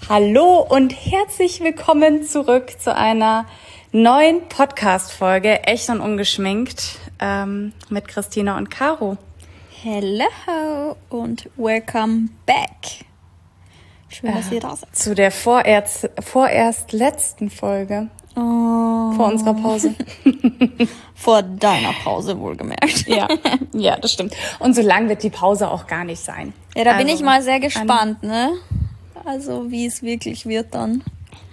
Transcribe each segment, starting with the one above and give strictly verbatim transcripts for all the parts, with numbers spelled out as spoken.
Hallo und herzlich willkommen zurück zu einer neuen Podcast-Folge, echt und ungeschminkt, ähm, mit Christina und Caro. Hello und welcome back. Schön, dass äh, ihr da seid. Zu der vorerst, vorerst letzten Folge. Oh. Vor unserer Pause. Vor deiner Pause wohlgemerkt. Ja, ja, das stimmt. Und so lang wird die Pause auch gar nicht sein. Ja, da also, bin ich mal sehr gespannt, ne? Also, wie es wirklich wird dann.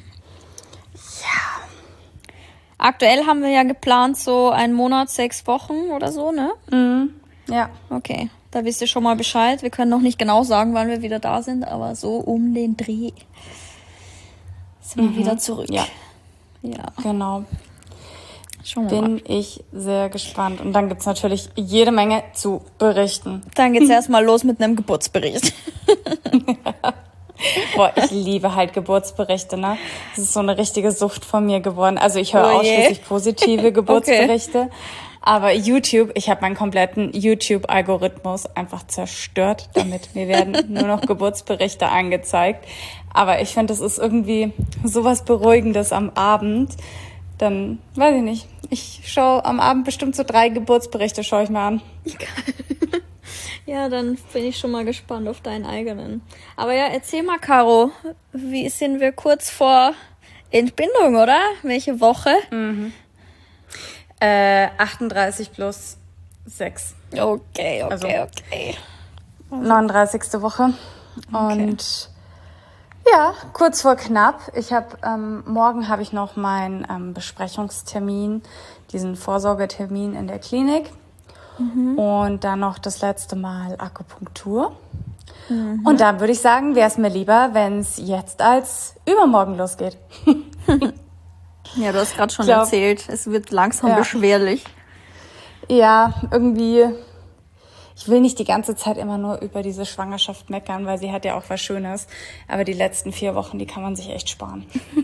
Ja. Aktuell haben wir ja geplant, so einen Monat, sechs Wochen oder so, ne? Mhm. Ja. Okay, da wisst ihr schon mal Bescheid. Wir können noch nicht genau sagen, wann wir wieder da sind, aber so um den Dreh sind wir mhm. wieder zurück. Ja. Ja. Genau. Schon Bin mal. ich sehr gespannt. Und dann gibt's natürlich jede Menge zu berichten. Dann geht's erstmal los mit einem Geburtsbericht. Boah, ich liebe halt Geburtsberichte, ne? Das ist so eine richtige Sucht von mir geworden. Also ich höre Oh je. ausschließlich positive Geburtsberichte. Okay. Aber YouTube, ich habe meinen kompletten YouTube-Algorithmus einfach zerstört damit. Mir werden nur noch Geburtsberichte angezeigt. Aber ich finde, das ist irgendwie sowas Beruhigendes am Abend. Dann, weiß ich nicht, ich schaue am Abend bestimmt so drei Geburtsberichte, schaue ich mir an. Ja, dann bin ich schon mal gespannt auf deinen eigenen. Aber ja, erzähl mal, Caro, wie sind wir kurz vor Entbindung, oder? Welche Woche? Mhm. Äh, achtunddreißig plus sechs. Okay, okay, also, okay. neununddreißigste Woche. Und okay. Ja, kurz vor knapp. Ich habe ähm, morgen habe ich noch meinen ähm, Besprechungstermin, diesen Vorsorgetermin in der Klinik. Mhm. Und dann noch das letzte Mal Akupunktur. Mhm. Und da würde ich sagen, wäre es mir lieber, wenn es jetzt als übermorgen losgeht. Ja, du hast gerade schon glaub, erzählt, es wird langsam ja. beschwerlich. Ja, irgendwie, ich will nicht die ganze Zeit immer nur über diese Schwangerschaft meckern, weil sie hat ja auch was Schönes. Aber die letzten vier Wochen, die kann man sich echt sparen.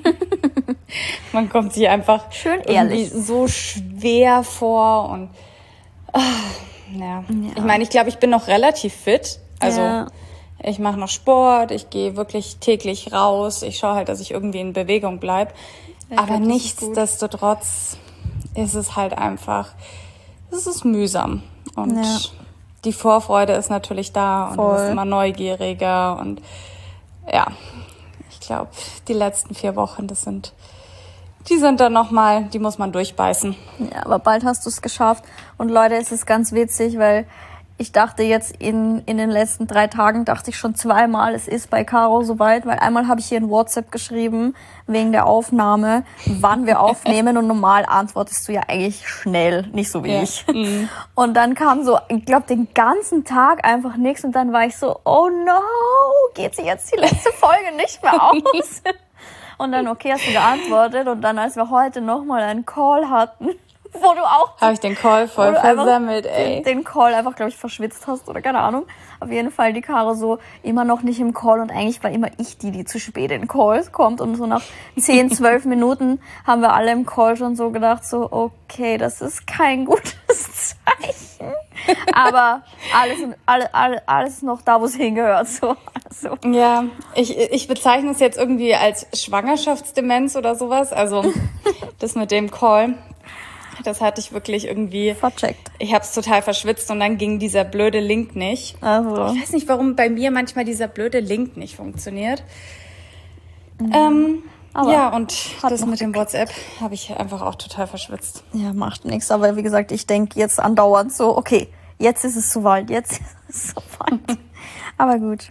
Man kommt sich einfach schön irgendwie so schwer vor und oh, ja. ja. Ich meine, ich glaube, ich bin noch relativ fit. Also ja. ich mache noch Sport, ich gehe wirklich täglich raus. Ich schaue halt, dass ich irgendwie in Bewegung bleibe. Ja, aber glaub, nichtsdestotrotz ist es halt einfach, es ist mühsam. Und ja. die Vorfreude ist natürlich da und Voll. Du bist immer neugieriger. Und ja, ich glaube, die letzten vier Wochen, das sind... Die sind dann nochmal, die muss man durchbeißen. Ja, aber bald hast du es geschafft. Und Leute, es ist ganz witzig, weil ich dachte jetzt in in den letzten drei Tagen, dachte ich schon zweimal, es ist bei Caro soweit. Weil einmal habe ich hier in WhatsApp geschrieben, wegen der Aufnahme, wann wir aufnehmen. Und normal antwortest du ja eigentlich schnell, nicht so wie ja. ich. Mhm. Und dann kam so, ich glaube, den ganzen Tag einfach nichts. Und dann war ich so, oh no, geht sich jetzt die letzte Folge nicht mehr aus? Und dann, okay, hast du geantwortet. Und dann, als wir heute nochmal einen Call hatten, wo du auch... Habe ich den Call voll versammelt, ey. Den, den Call einfach, glaube ich, verschwitzt hast oder keine Ahnung. Auf jeden Fall die Caro so immer noch nicht im Call. Und eigentlich war immer ich die, die zu spät in Calls kommt. Und so nach zehn, zwölf Minuten haben wir alle im Call schon so gedacht, so, okay, das ist kein gutes Zeichen. Aber alles, alles, alles, alles noch da, wo es hingehört. So. Also. Ja, ich, ich bezeichne es jetzt irgendwie als Schwangerschaftsdemenz oder sowas. Also das mit dem Call, das hatte ich wirklich irgendwie... Vercheckt. Ich habe es total verschwitzt und dann ging dieser blöde Link nicht. Also. Ich weiß nicht, warum bei mir manchmal dieser blöde Link nicht funktioniert. Mhm. Ähm, aber ja, und das mit dem WhatsApp habe ich einfach auch total verschwitzt. Ja, macht nichts. Aber wie gesagt, ich denke jetzt andauernd so, okay, jetzt ist es soweit, jetzt ist es soweit. Aber gut.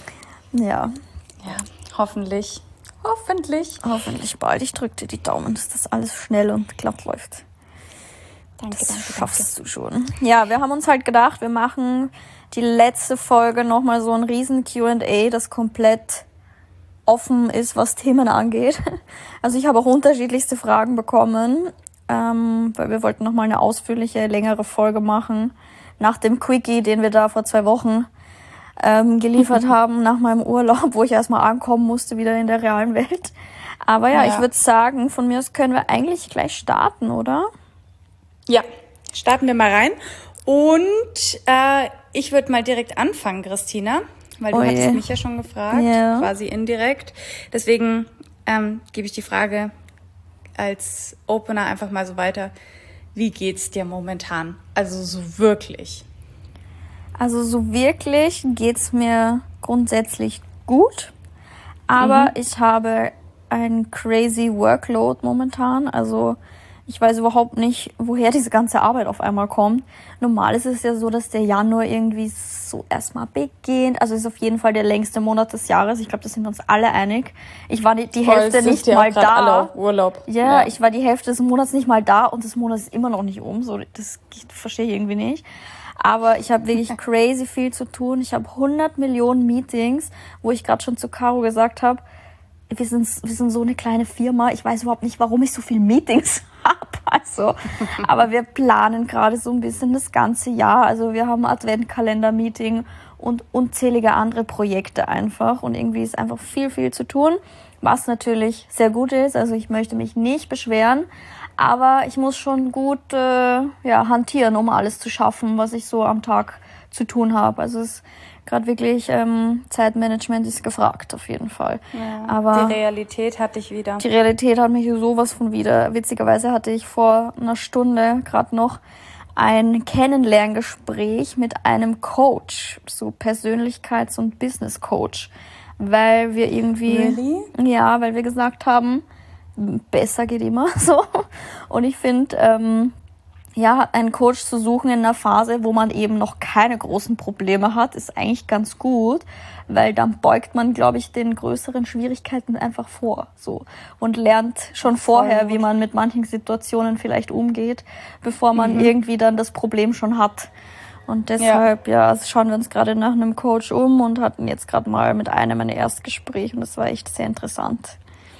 Ja. Ja, hoffentlich. Hoffentlich. Hoffentlich bald. Ich drücke dir die Daumen, dass das alles schnell und glatt läuft. Danke, das danke, schaffst danke. du schon. Ja, wir haben uns halt gedacht, wir machen die letzte Folge nochmal so ein riesen Q and A, das komplett offen ist, was Themen angeht. Also ich habe auch unterschiedlichste Fragen bekommen, ähm, weil wir wollten nochmal eine ausführliche, längere Folge machen. Nach dem Quickie, den wir da vor zwei Wochen ähm, geliefert haben, nach meinem Urlaub, wo ich erstmal ankommen musste, wieder in der realen Welt. Aber ja, ja. ich würde sagen, von mir aus können wir eigentlich gleich starten, oder? Ja, starten wir mal rein. Und äh, ich würde mal direkt anfangen, Christina. weil du Oh je. hattest mich ja schon gefragt, Ja. quasi indirekt. Deswegen ähm, gebe ich die Frage als Opener einfach mal so weiter. Wie geht's dir momentan? Also so wirklich. Also so wirklich geht's mir grundsätzlich gut, aber Mhm. ich habe ein crazy Workload momentan. Also ich weiß überhaupt nicht, woher diese ganze Arbeit auf einmal kommt. Normal ist es ja so, dass der Januar irgendwie so erstmal beginnt. Also ist auf jeden Fall der längste Monat des Jahres. Ich glaube, da sind wir uns alle einig. Ich war die, die Voll, Hälfte es sind nicht ja auch mal grad alle da. auf Urlaub. Ja, Ja. ich war die Hälfte des Monats nicht mal da und das Monat ist immer noch nicht um. So, das verstehe ich irgendwie nicht. Aber ich habe wirklich crazy viel zu tun. Ich habe hundert Millionen Meetings, wo ich gerade schon zu Caro gesagt habe, wir sind, wir sind so eine kleine Firma. Ich weiß überhaupt nicht, warum ich so viele Meetings habe. Also, aber wir planen gerade so ein bisschen das ganze Jahr. Also wir haben ein Adventkalender-Meeting und unzählige andere Projekte einfach. Und irgendwie ist einfach viel, viel zu tun, was natürlich sehr gut ist. Also ich möchte mich nicht beschweren. Aber ich muss schon gut äh, ja, hantieren, um alles zu schaffen, was ich so am Tag zu tun habe. Also es ist gerade wirklich, ähm, Zeitmanagement ist gefragt, auf jeden Fall. Ja, Aber die Realität hatte ich wieder. die Realität hat mich sowas von wieder. Witzigerweise hatte ich vor einer Stunde gerade noch ein Kennenlerngespräch mit einem Coach, so Persönlichkeits- und Business-Coach, weil wir irgendwie, Really? ja, weil wir gesagt haben, besser geht immer so. Und ich finde, ähm, ja, einen Coach zu suchen in einer Phase, wo man eben noch keine großen Probleme hat, ist eigentlich ganz gut, weil dann beugt man, glaube ich, den größeren Schwierigkeiten einfach vor, so, und lernt schon vorher, wie man mit manchen Situationen vielleicht umgeht, bevor man mhm. irgendwie dann das Problem schon hat. Und deshalb, ja, ja schauen wir uns gerade nach einem Coach um und hatten jetzt gerade mal mit einem ein Erstgespräch und das war echt sehr interessant.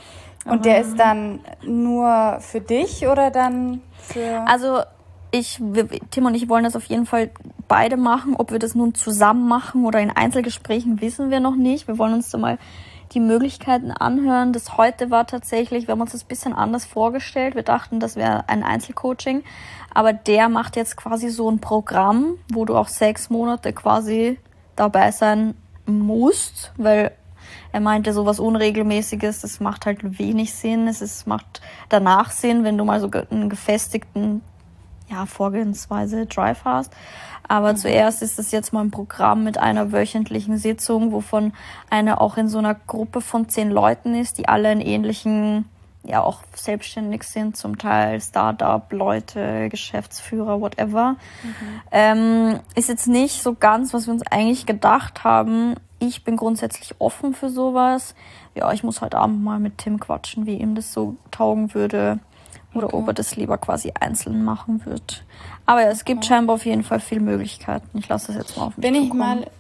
Und der ist dann nur für dich oder dann für... Also ich, wir, Tim und ich wollen das auf jeden Fall beide machen. Ob wir das nun zusammen machen oder in Einzelgesprächen, wissen wir noch nicht. Wir wollen uns da mal die Möglichkeiten anhören. Das heute war tatsächlich, wir haben uns das ein bisschen anders vorgestellt. Wir dachten, das wäre ein Einzelcoaching. Aber der macht jetzt quasi so ein Programm, wo du auch sechs Monate quasi dabei sein musst, weil er meinte, so was Unregelmäßiges, das macht halt wenig Sinn. Es ist, macht danach Sinn, wenn du mal so einen gefestigten, ja, Vorgehensweise Drive hast. Aber mhm. zuerst ist es jetzt mal ein Programm mit einer wöchentlichen Sitzung, wovon eine auch in so einer Gruppe von zehn Leuten ist, die alle in ähnlichen, ja, auch selbstständig sind, zum Teil Start-up-Leute, Geschäftsführer, whatever. Mhm. Ähm, ist jetzt nicht so ganz, was wir uns eigentlich gedacht haben. Ich bin grundsätzlich offen für sowas. Ja, ich muss heute Abend mal mit Tim quatschen, wie ihm das so taugen würde oder okay. ob er das lieber quasi einzeln machen wird. Aber ja, es gibt okay. scheinbar auf jeden Fall viele Möglichkeiten. Ich lasse das jetzt mal auf mich Bin zukommen. ich mal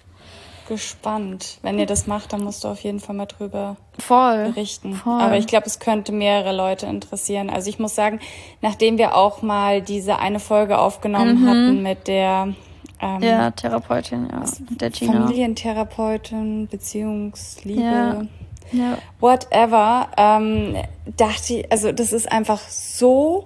gespannt. Wenn ihr das macht, dann musst du auf jeden Fall mal drüber Voll. berichten. Voll. Aber ich glaube, es könnte mehrere Leute interessieren. Also ich muss sagen, nachdem wir auch mal diese eine Folge aufgenommen mhm. hatten mit der Ähm, ja, Therapeutin, ja. Der Gina. Familientherapeutin, Beziehungsliebe, ja. Ja. whatever. Ähm, dachte ich, also das ist einfach so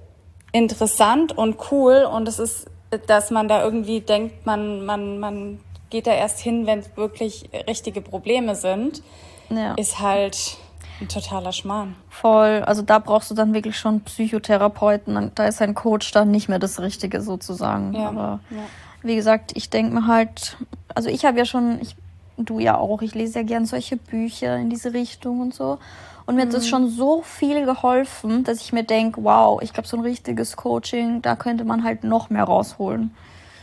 interessant und cool und es ist, dass man da irgendwie denkt, man, man, man geht da erst hin, wenn es wirklich richtige Probleme sind, ja. ist halt ein totaler Schmarrn. Voll, also da brauchst du dann wirklich schon Psychotherapeuten, da ist ein Coach dann nicht mehr das Richtige sozusagen, ja. aber ja. wie gesagt, ich denke mir halt, also ich habe ja schon, ich, du ja auch, ich lese ja gern solche Bücher in diese Richtung und so. Und mir mhm. hat das schon so viel geholfen, dass ich mir denke, wow, ich glaube, so ein richtiges Coaching, da könnte man halt noch mehr rausholen.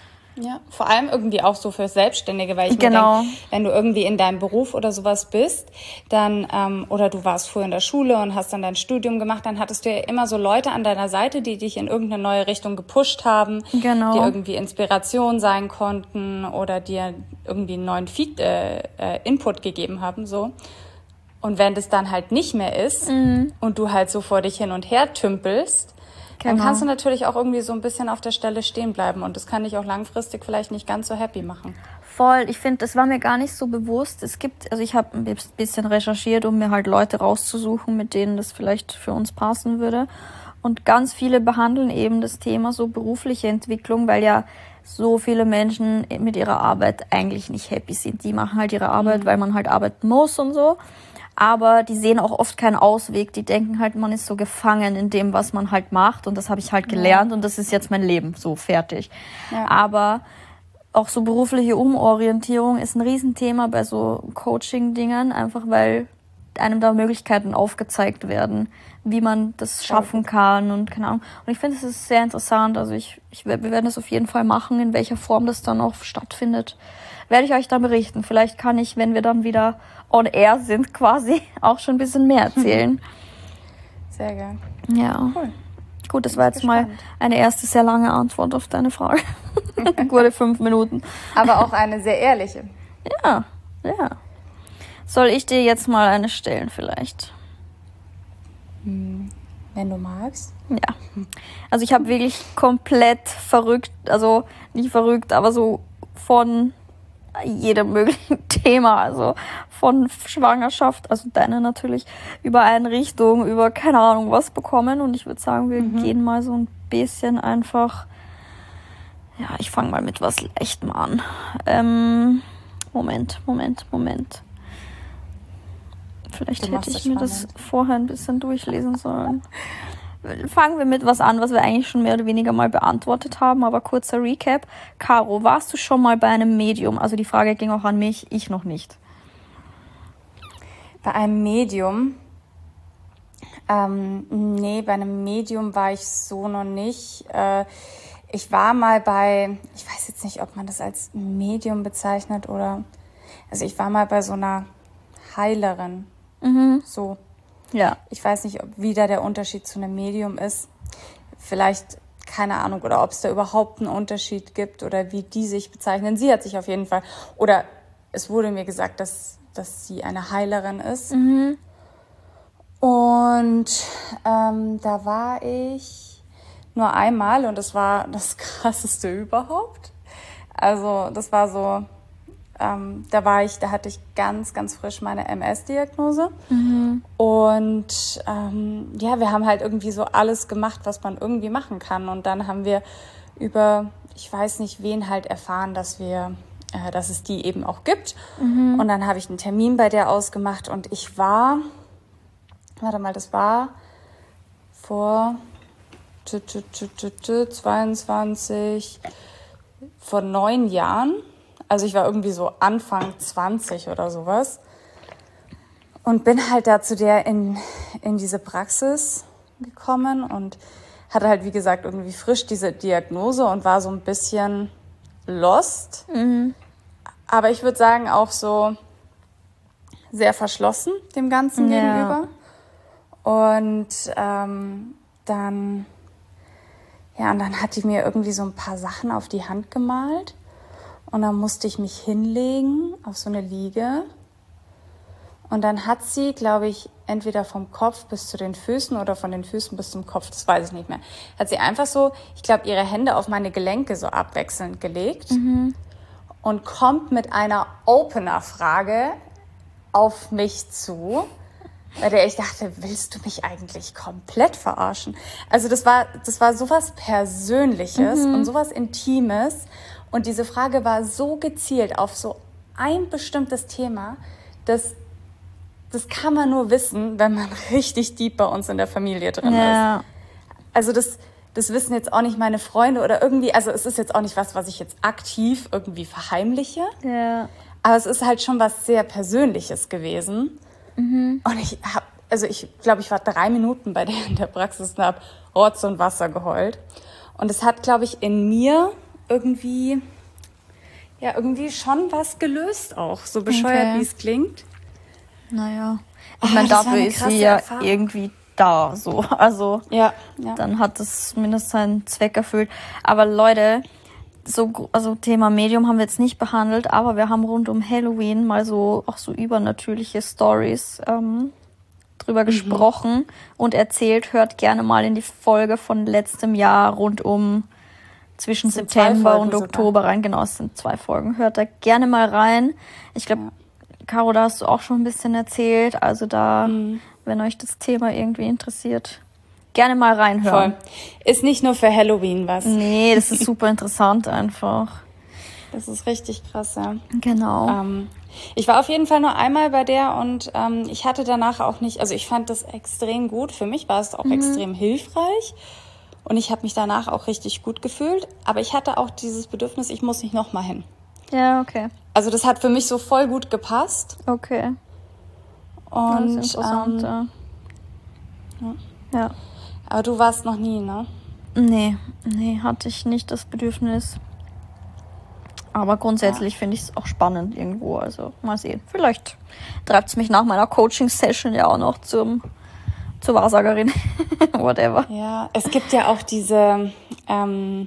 Ja, vor allem irgendwie auch so für Selbstständige, weil ich genau. mir denke, wenn du irgendwie in deinem Beruf oder sowas bist, dann, ähm, oder du warst früher in der Schule und hast dann dein Studium gemacht, dann hattest du ja immer so Leute an deiner Seite, die dich in irgendeine neue Richtung gepusht haben, genau. die irgendwie Inspiration sein konnten oder dir irgendwie einen neuen Feed, äh, äh, Input gegeben haben, so. Und wenn das dann halt nicht mehr ist mhm. und du halt so vor dich hin und her tümpelst, Genau. dann kannst du natürlich auch irgendwie so ein bisschen auf der Stelle stehen bleiben und das kann dich auch langfristig vielleicht nicht ganz so happy machen. Voll, ich finde, das war mir gar nicht so bewusst. Es gibt, also ich habe ein bisschen recherchiert, um mir halt Leute rauszusuchen, mit denen das vielleicht für uns passen würde. Und ganz viele behandeln eben das Thema so berufliche Entwicklung, weil ja so viele Menschen mit ihrer Arbeit eigentlich nicht happy sind. Die machen halt ihre Arbeit, mhm. weil man halt arbeiten muss und so. Aber die sehen auch oft keinen Ausweg. Die denken halt, man ist so gefangen in dem, was man halt macht. Und das habe ich halt gelernt. Ja. Und das ist jetzt mein Leben. So, fertig. Ja. Aber auch so berufliche Umorientierung ist ein Riesenthema bei so Coaching-Dingern. Einfach weil einem da Möglichkeiten aufgezeigt werden, wie man das schaffen kann und keine Ahnung. Und ich finde, es ist sehr interessant. Also ich, ich, wir werden das auf jeden Fall machen, in welcher Form das dann auch stattfindet. Werde ich euch dann berichten. Vielleicht kann ich, wenn wir dann wieder on air sind, quasi auch schon ein bisschen mehr erzählen. Sehr geil. Ja. Cool. Gut, das war jetzt gespannt. Mal eine erste sehr lange Antwort auf deine Frage. Gute fünf Minuten. Aber auch eine sehr ehrliche. Ja, ja. Soll ich dir jetzt mal eine stellen vielleicht? Hm, wenn du magst. Ja. Also ich habe wirklich komplett verrückt, also nicht verrückt, aber so von jedem möglichen Thema, also von Schwangerschaft, also deine natürlich, über Einrichtung, über keine Ahnung was bekommen. Und ich würde sagen, wir mhm. gehen mal so ein bisschen einfach, ja, ich fange mal mit was Leichtem an. Ähm, Moment, Moment, Moment. Vielleicht hätte ich mir das vorher ein bisschen durchlesen sollen. Fangen wir mit was an, was wir eigentlich schon mehr oder weniger mal beantwortet haben, aber kurzer Recap. Caro, warst du schon mal bei einem Medium? Also die Frage ging auch an mich, ich noch nicht. Bei einem Medium? Ähm, nee, bei einem Medium war ich so noch nicht. Äh, ich war mal bei, ich weiß jetzt nicht, ob man das als Medium bezeichnet oder, also ich war mal bei so einer Heilerin. Mhm. So. Ja. Ich weiß nicht, ob wie da der Unterschied zu einem Medium ist. Vielleicht, keine Ahnung, oder ob es da überhaupt einen Unterschied gibt oder wie die sich bezeichnen. Sie hat sich auf jeden Fall, oder es wurde mir gesagt, dass, dass sie eine Heilerin ist. Mhm. Und ähm, da war ich nur einmal und das war das Krasseste überhaupt. Also das war so... Ähm, da war ich, da hatte ich ganz, ganz frisch meine M S-Diagnose. Mhm. Und ähm, ja, wir haben halt irgendwie so alles gemacht, was man irgendwie machen kann. Und dann haben wir über, ich weiß nicht wen, halt erfahren, dass wir, äh, dass es die eben auch gibt. Mhm. Und dann habe ich einen Termin bei der ausgemacht und ich war, warte mal, das war vor zweiundzwanzig, vor neun Jahren. Also ich war irgendwie so Anfang zwanzig oder sowas und bin halt da zu der in, in diese Praxis gekommen und hatte halt, wie gesagt, irgendwie frisch diese Diagnose und war so ein bisschen lost. Mhm. Aber ich würde sagen auch so sehr verschlossen dem Ganzen ja. gegenüber. Und ähm, dann, ja, und dann hat die mir irgendwie so ein paar Sachen auf die Hand gemalt. Und dann musste ich mich hinlegen auf so eine Liege. Und dann hat sie, glaube ich, entweder vom Kopf bis zu den Füßen oder von den Füßen bis zum Kopf, das weiß ich nicht mehr, hat sie einfach so, ich glaube, ihre Hände auf meine Gelenke so abwechselnd gelegt mhm. und kommt mit einer Opener-Frage auf mich zu, bei der ich dachte, willst du mich eigentlich komplett verarschen? Also das war, das war sowas Persönliches mhm. und sowas Intimes. Und diese Frage war so gezielt auf so ein bestimmtes Thema, dass das kann man nur wissen, wenn man richtig deep bei uns in der Familie drin ja. ist. Also das, das wissen jetzt auch nicht meine Freunde oder irgendwie, also es ist jetzt auch nicht was, was ich jetzt aktiv irgendwie verheimliche. Ja. Aber es ist halt schon was sehr Persönliches gewesen. Mhm. Und ich habe, also ich glaube, ich war drei Minuten bei der in der Praxis und habe Rotz und Wasser geheult. Und es hat, glaube ich, in mir irgendwie, ja, irgendwie schon was gelöst auch. So bescheuert, okay. wie es klingt. Naja. Ich oh, meine, dafür ist sie ja Erfahrung. Irgendwie da, so. Also, ja, ja. dann hat es zumindest seinen Zweck erfüllt. Aber Leute, so, also Thema Medium haben wir jetzt nicht behandelt, aber wir haben rund um Halloween mal so, auch so übernatürliche Stories, ähm, drüber mhm. gesprochen und erzählt. Hört gerne mal in die Folge von letztem Jahr rund um zwischen September und Oktober rein. Genau, es sind zwei Folgen. Hört da gerne mal rein. Ich glaube, ja. Caro, da hast du auch schon ein bisschen erzählt. Also da, mhm. wenn euch das Thema irgendwie interessiert, gerne mal reinhören. Voll. Ist nicht nur für Halloween was. Nee, das ist super interessant einfach. Das ist richtig krass, ja. Genau. Ähm, ich war auf jeden Fall nur einmal bei der und ähm, ich hatte danach auch nicht, also ich fand das extrem gut. Für mich war es auch mhm. extrem hilfreich und ich habe mich danach auch richtig gut gefühlt. Aber ich hatte auch dieses Bedürfnis, ich muss nicht nochmal hin. Ja, okay. Also das hat für mich so voll gut gepasst. Okay. Und, das ist interessant, ähm, ja. ja. Aber du warst noch nie, ne? Nee, nee, hatte ich nicht das Bedürfnis. Aber grundsätzlich ja. finde ich es auch spannend irgendwo. Also mal sehen. Vielleicht treibt es mich nach meiner Coaching-Session ja auch noch zum, zur Wahrsagerin. Whatever. Ja, es gibt ja auch diese, ähm,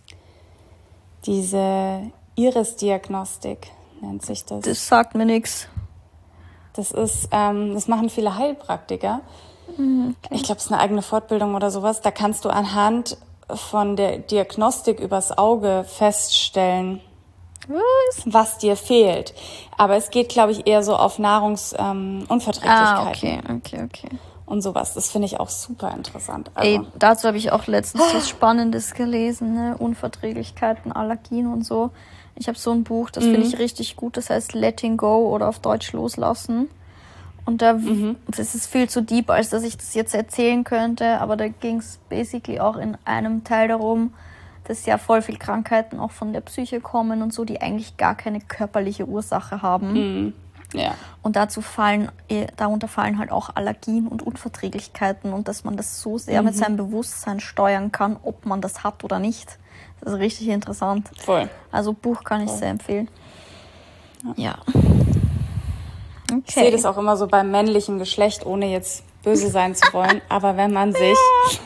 diese Iris-Diagnostik, nennt sich das. Das sagt mir nichts. Das ist, ähm, das machen viele Heilpraktiker. Okay. Ich glaube, es ist eine eigene Fortbildung oder sowas. Da kannst du anhand von der Diagnostik übers Auge feststellen, was, was dir fehlt. Aber es geht, glaube ich, eher so auf Nahrungsunverträglichkeiten. Ah, okay, okay, okay. Und sowas. Das finde ich auch super interessant. Also, Ey, dazu habe ich auch letztens was Spannendes gelesen, ne? Unverträglichkeiten, Allergien und so. Ich habe so ein Buch, das mhm. finde ich richtig gut. Das heißt Letting Go oder auf Deutsch Loslassen. Und da, mhm. das ist viel zu deep, als dass ich das jetzt erzählen könnte, aber da ging es basically auch in einem Teil darum, dass ja voll viel Krankheiten auch von der Psyche kommen und so, die eigentlich gar keine körperliche Ursache haben. Mhm. Ja. Und dazu fallen, darunter fallen halt auch Allergien und Unverträglichkeiten und dass man das so sehr mhm. mit seinem Bewusstsein steuern kann, ob man das hat oder nicht. Das ist richtig interessant. Voll. Also Buch kann ich Voll. sehr empfehlen. Ja. Okay. Ich sehe das auch immer so beim männlichen Geschlecht, ohne jetzt böse sein zu wollen. Aber wenn man sich...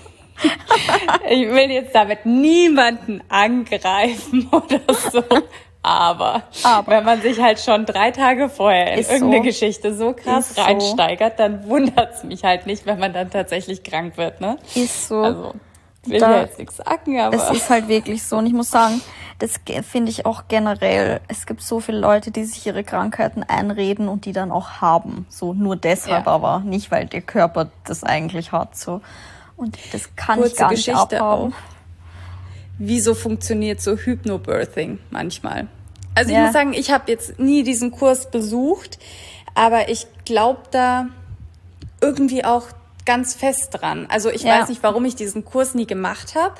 ich will jetzt damit niemanden angreifen oder so. Aber, Aber wenn man sich halt schon drei Tage vorher in irgendeine so. Geschichte so krass ist reinsteigert, so. Dann wundert es mich halt nicht, wenn man dann tatsächlich krank wird. Ne? Ist so. Also, will da, ja jetzt nichts sagen, aber... Es ist halt wirklich so. Und ich muss sagen, das finde ich auch generell, es gibt so viele Leute, die sich ihre Krankheiten einreden und die dann auch haben. So nur deshalb ja. aber, nicht weil der Körper das eigentlich hat. So. Und das kann Kurze ich gar nicht Geschichte abhaben. Auch. Wieso funktioniert so Hypnobirthing manchmal? Also ich ja. muss sagen, ich habe jetzt nie diesen Kurs besucht, aber ich glaube da irgendwie auch ganz fest dran. Also ich ja. weiß nicht, warum ich diesen Kurs nie gemacht habe,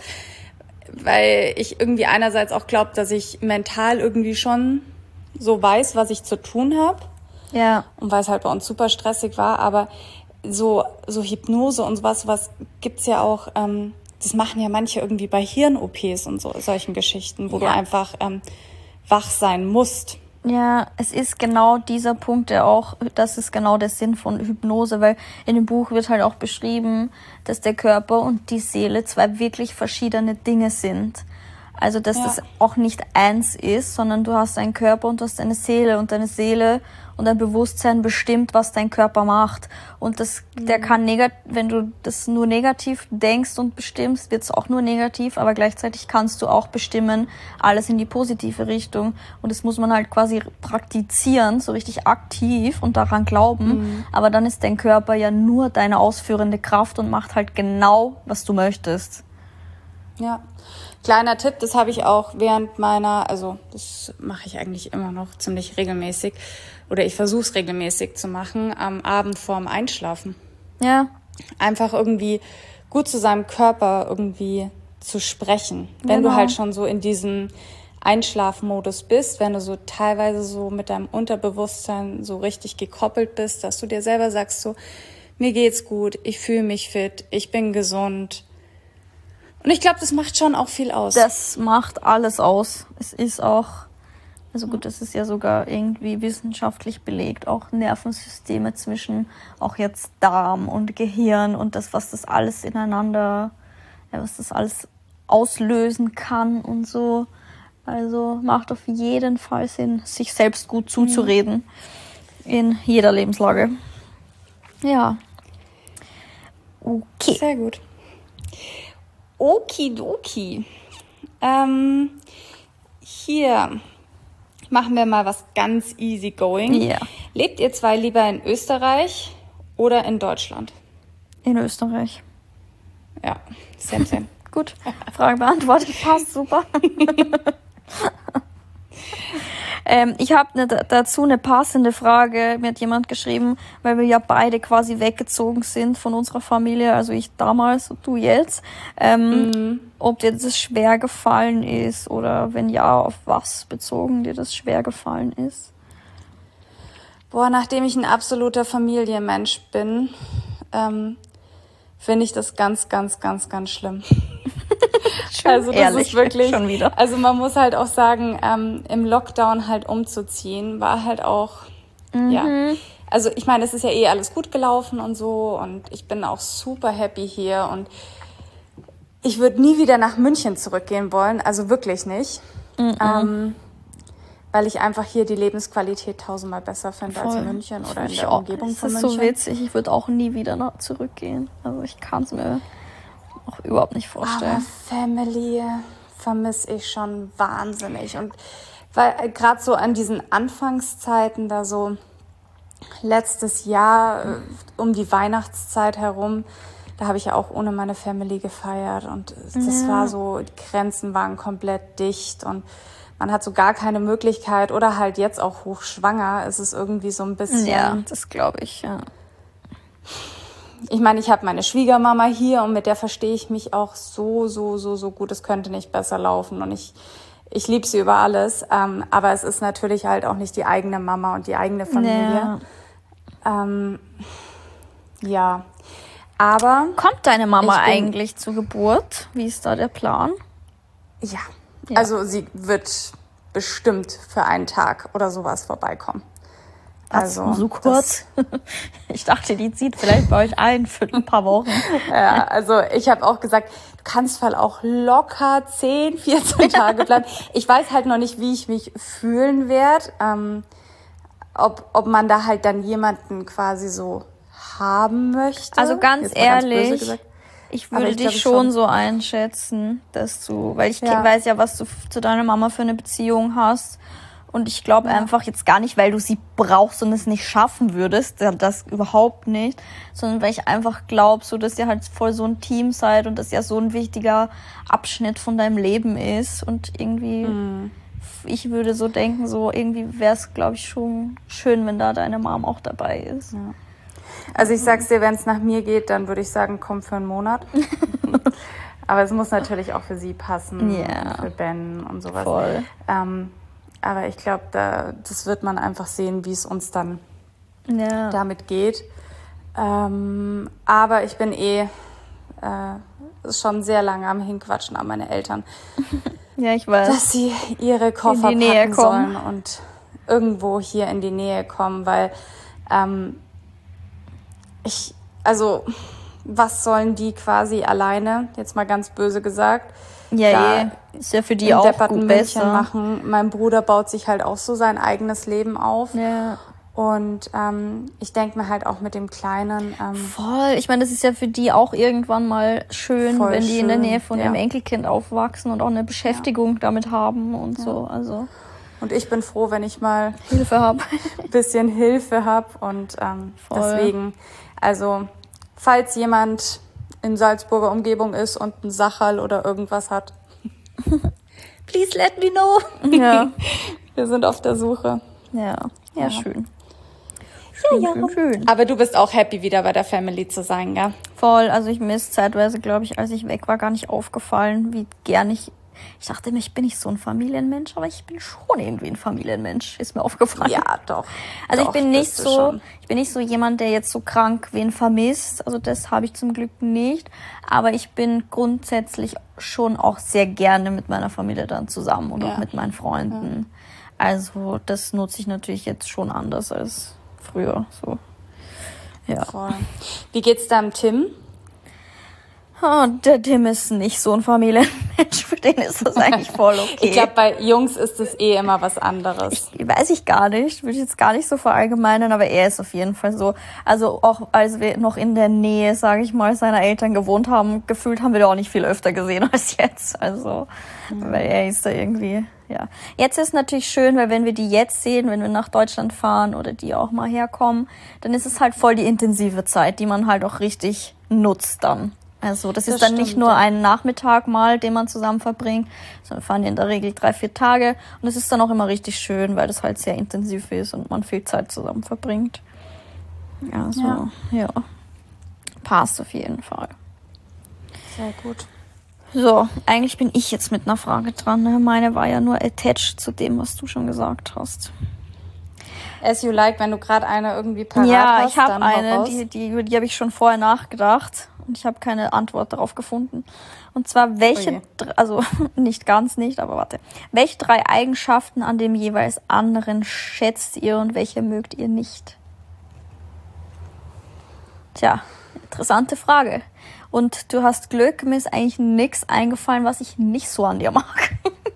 weil ich irgendwie einerseits auch glaube, dass ich mental irgendwie schon so weiß, was ich zu tun habe. Ja. Und weil es halt bei uns super stressig war, aber so so Hypnose und sowas, was gibt's ja auch, ähm, das machen ja manche irgendwie bei Hirn-O Ps und so solchen Geschichten, wo ja. du einfach ähm, wach sein musst. Ja, es ist genau dieser Punkt, der auch, das ist genau der Sinn von Hypnose, weil in dem Buch wird halt auch beschrieben, dass der Körper und die Seele zwei wirklich verschiedene Dinge sind. Also, dass ja. das auch nicht eins ist, sondern du hast deinen Körper und du hast deine Seele und deine Seele und dein Bewusstsein bestimmt, was dein Körper macht. Und das, mhm. der kann negativ, wenn du das nur negativ denkst und bestimmst, wird es auch nur negativ, aber gleichzeitig kannst du auch bestimmen, alles in die positive Richtung. Und das muss man halt quasi praktizieren, so richtig aktiv und daran glauben. Mhm. Aber dann ist dein Körper ja nur deine ausführende Kraft und macht halt genau, was du möchtest. Ja. Kleiner Tipp, das habe ich auch während meiner, also das mache ich eigentlich immer noch ziemlich regelmäßig oder ich versuche es regelmäßig zu machen, am Abend vorm Einschlafen. Ja. Einfach irgendwie gut zu seinem Körper irgendwie zu sprechen. Wenn genau. du halt schon so in diesem Einschlafmodus bist, wenn du so teilweise so mit deinem Unterbewusstsein so richtig gekoppelt bist, dass du dir selber sagst so, mir geht's gut, ich fühle mich fit, ich bin gesund. Und ich glaube, das macht schon auch viel aus. Das macht alles aus. Es ist auch, also gut, das ist ja sogar irgendwie wissenschaftlich belegt, auch Nervensysteme zwischen auch jetzt Darm und Gehirn und das, was das alles ineinander, ja, was das alles auslösen kann und so. Also macht auf jeden Fall Sinn, sich selbst gut zuzureden mhm. in jeder Lebenslage. Ja. Okay. Sehr gut. Okidoki. Ähm, hier machen wir mal was ganz easy going. Ja. Lebt ihr zwei lieber in Österreich oder in Deutschland? In Österreich. Ja, same, same. Gut, Frage beantwortet, passt, super. ähm, ich habe ne, dazu eine passende Frage, mir hat jemand geschrieben, weil wir ja beide quasi weggezogen sind von unserer Familie, also ich damals und du jetzt, ähm, mhm. ob dir das schwer gefallen ist oder wenn ja, auf was bezogen dir das schwer gefallen ist? Boah, nachdem ich ein absoluter Familienmensch bin, ähm, finde ich das ganz, ganz, ganz, ganz schlimm. Also das Ehrlich, ist wirklich, schon wieder. Also man muss halt auch sagen, ähm, im Lockdown halt umzuziehen, war halt auch, mhm. ja. Also ich meine, es ist ja eh alles gut gelaufen und so und ich bin auch super happy hier und ich würde nie wieder nach München zurückgehen wollen, also wirklich nicht, mhm. ähm, weil ich einfach hier die Lebensqualität tausendmal besser finde Voll. als in München oder in der auch. Umgebung von München. Das ist so witzig, ich würde auch nie wieder nach zurückgehen, also ich kann es mir auch überhaupt nicht vorstellen. Aber Family vermisse ich schon wahnsinnig. Und weil äh, gerade so an diesen Anfangszeiten, da so letztes Jahr äh, um die Weihnachtszeit herum, da habe ich ja auch ohne meine Family gefeiert. Und das ja. war so, die Grenzen waren komplett dicht und man hat so gar keine Möglichkeit. Oder halt jetzt auch hochschwanger, ist es irgendwie so ein bisschen... Ja, das glaube ich, ja. Ich meine, ich habe meine Schwiegermama hier und mit der verstehe ich mich auch so, so, so, so gut. Es könnte nicht besser laufen und ich, ich liebe sie über alles. Ähm, aber es ist natürlich halt auch nicht die eigene Mama und die eigene Familie. Ja. Ähm, ja. Aber... Kommt deine Mama bin, eigentlich zur Geburt? Wie ist da der Plan? Ja. ja, also sie wird bestimmt für einen Tag oder sowas vorbeikommen. Also so kurz. Ich dachte, die zieht vielleicht bei euch ein für ein paar Wochen. Ja, also ich habe auch gesagt, du kannst voll auch locker zehn, vierzehn Tage bleiben. Ich weiß halt noch nicht, wie ich mich fühlen werde. Ähm, ob, ob man da halt dann jemanden quasi so haben möchte. Also ganz ehrlich, ganz ich würde ich dich schon, schon so einschätzen, dass du, weil ich ja. weiß ja, was du zu deiner Mama für eine Beziehung hast. Und ich glaube ja. einfach jetzt gar nicht, weil du sie brauchst und es nicht schaffen würdest, das überhaupt nicht, sondern weil ich einfach glaube, so dass ihr halt voll so ein Team seid und das ja so ein wichtiger Abschnitt von deinem Leben ist. Und irgendwie, mhm. ich würde so denken, so irgendwie wäre es, glaube ich, schon schön, wenn da deine Mom auch dabei ist. Ja. Also ich sag's dir, wenn es nach mir geht, dann würde ich sagen, komm für einen Monat. Aber es muss natürlich auch für sie passen, ja. für Ben und sowas. Voll. Ähm, Aber ich glaube, da, das wird man einfach sehen, wie es uns dann ja. damit geht. Ähm, aber ich bin eh äh, schon sehr lange am Hinquatschen an meine Eltern. Ja, ich weiß. Dass sie ihre Koffer in die Nähe packen kommen. sollen und irgendwo hier in die Nähe kommen, weil ähm, ich, also was sollen die quasi alleine, jetzt mal ganz böse gesagt, ja, ja, ist ja für die auch gut besser machen. Mein Bruder baut sich halt auch so sein eigenes Leben auf. Ja. Und ähm, ich denke mir halt auch mit dem Kleinen... Ähm, voll, ich meine, das ist ja für die auch irgendwann mal schön, wenn die schön. in der Nähe von ja. ihrem Enkelkind aufwachsen und auch eine Beschäftigung ja. damit haben und ja. so. Also und ich bin froh, wenn ich mal Hilfe habe. ein bisschen Hilfe habe. Und ähm, deswegen, also falls jemand in Salzburger Umgebung ist und ein Sacherl oder irgendwas hat. Please let me know. Ja. Wir sind auf der Suche. Ja, ja, ja. schön. Schön, ja, ja. schön, schön. Aber du bist auch happy, wieder bei der Family zu sein, gell? Voll. Also ich mir ist zeitweise, glaube ich, als ich weg war, gar nicht aufgefallen, wie gern ich... Ich dachte mir, ich bin nicht so ein Familienmensch, aber ich bin schon irgendwie ein Familienmensch, ist mir aufgefallen. Ja, doch. Also doch, ich bin nicht so, ich bin nicht so jemand, der jetzt so krank wen vermisst. Also das habe ich zum Glück nicht. Aber ich bin grundsätzlich schon auch sehr gerne mit meiner Familie dann zusammen und ja. auch mit meinen Freunden. Ja. Also das nutze ich natürlich jetzt schon anders als früher. So. Ja. Voll. Wie geht's deinem Tim? Oh, der Tim ist nicht so ein Familienmensch, für den ist das eigentlich voll okay. Ich glaube, bei Jungs ist es eh immer was anderes. Ich, weiß ich gar nicht, würde ich jetzt gar nicht so verallgemeinern, aber er ist auf jeden Fall so. Also auch als wir noch in der Nähe, sage ich mal, seiner Eltern gewohnt haben, gefühlt haben wir da auch nicht viel öfter gesehen als jetzt. Also, mhm. weil er ist da irgendwie, ja. Jetzt ist natürlich schön, weil wenn wir die jetzt sehen, wenn wir nach Deutschland fahren oder die auch mal herkommen, dann ist es halt voll die intensive Zeit, die man halt auch richtig nutzt dann. Also das ist Das dann stimmt, nicht nur ja. ein Nachmittag mal, den man zusammen verbringt, sondern wir fahren in der Regel drei, vier Tage. Und es ist dann auch immer richtig schön, weil das halt sehr intensiv ist und man viel Zeit zusammen verbringt. Also, ja. ja. Passt auf jeden Fall. Sehr gut. So, eigentlich bin ich jetzt mit einer Frage dran. Ne? Meine war ja nur attached zu dem, was du schon gesagt hast. As you like, wenn du gerade eine irgendwie parat ja, hast, ich habe dann hau eine, raus. die, die, über die habe ich schon vorher nachgedacht und ich habe keine Antwort darauf gefunden. Und zwar, welche, Oje. dr- also nicht ganz nicht, aber warte. Welche drei Eigenschaften an dem jeweils anderen schätzt ihr und welche mögt ihr nicht? Tja, interessante Frage. Und du hast Glück, mir ist eigentlich nichts eingefallen, was ich nicht so an dir mag.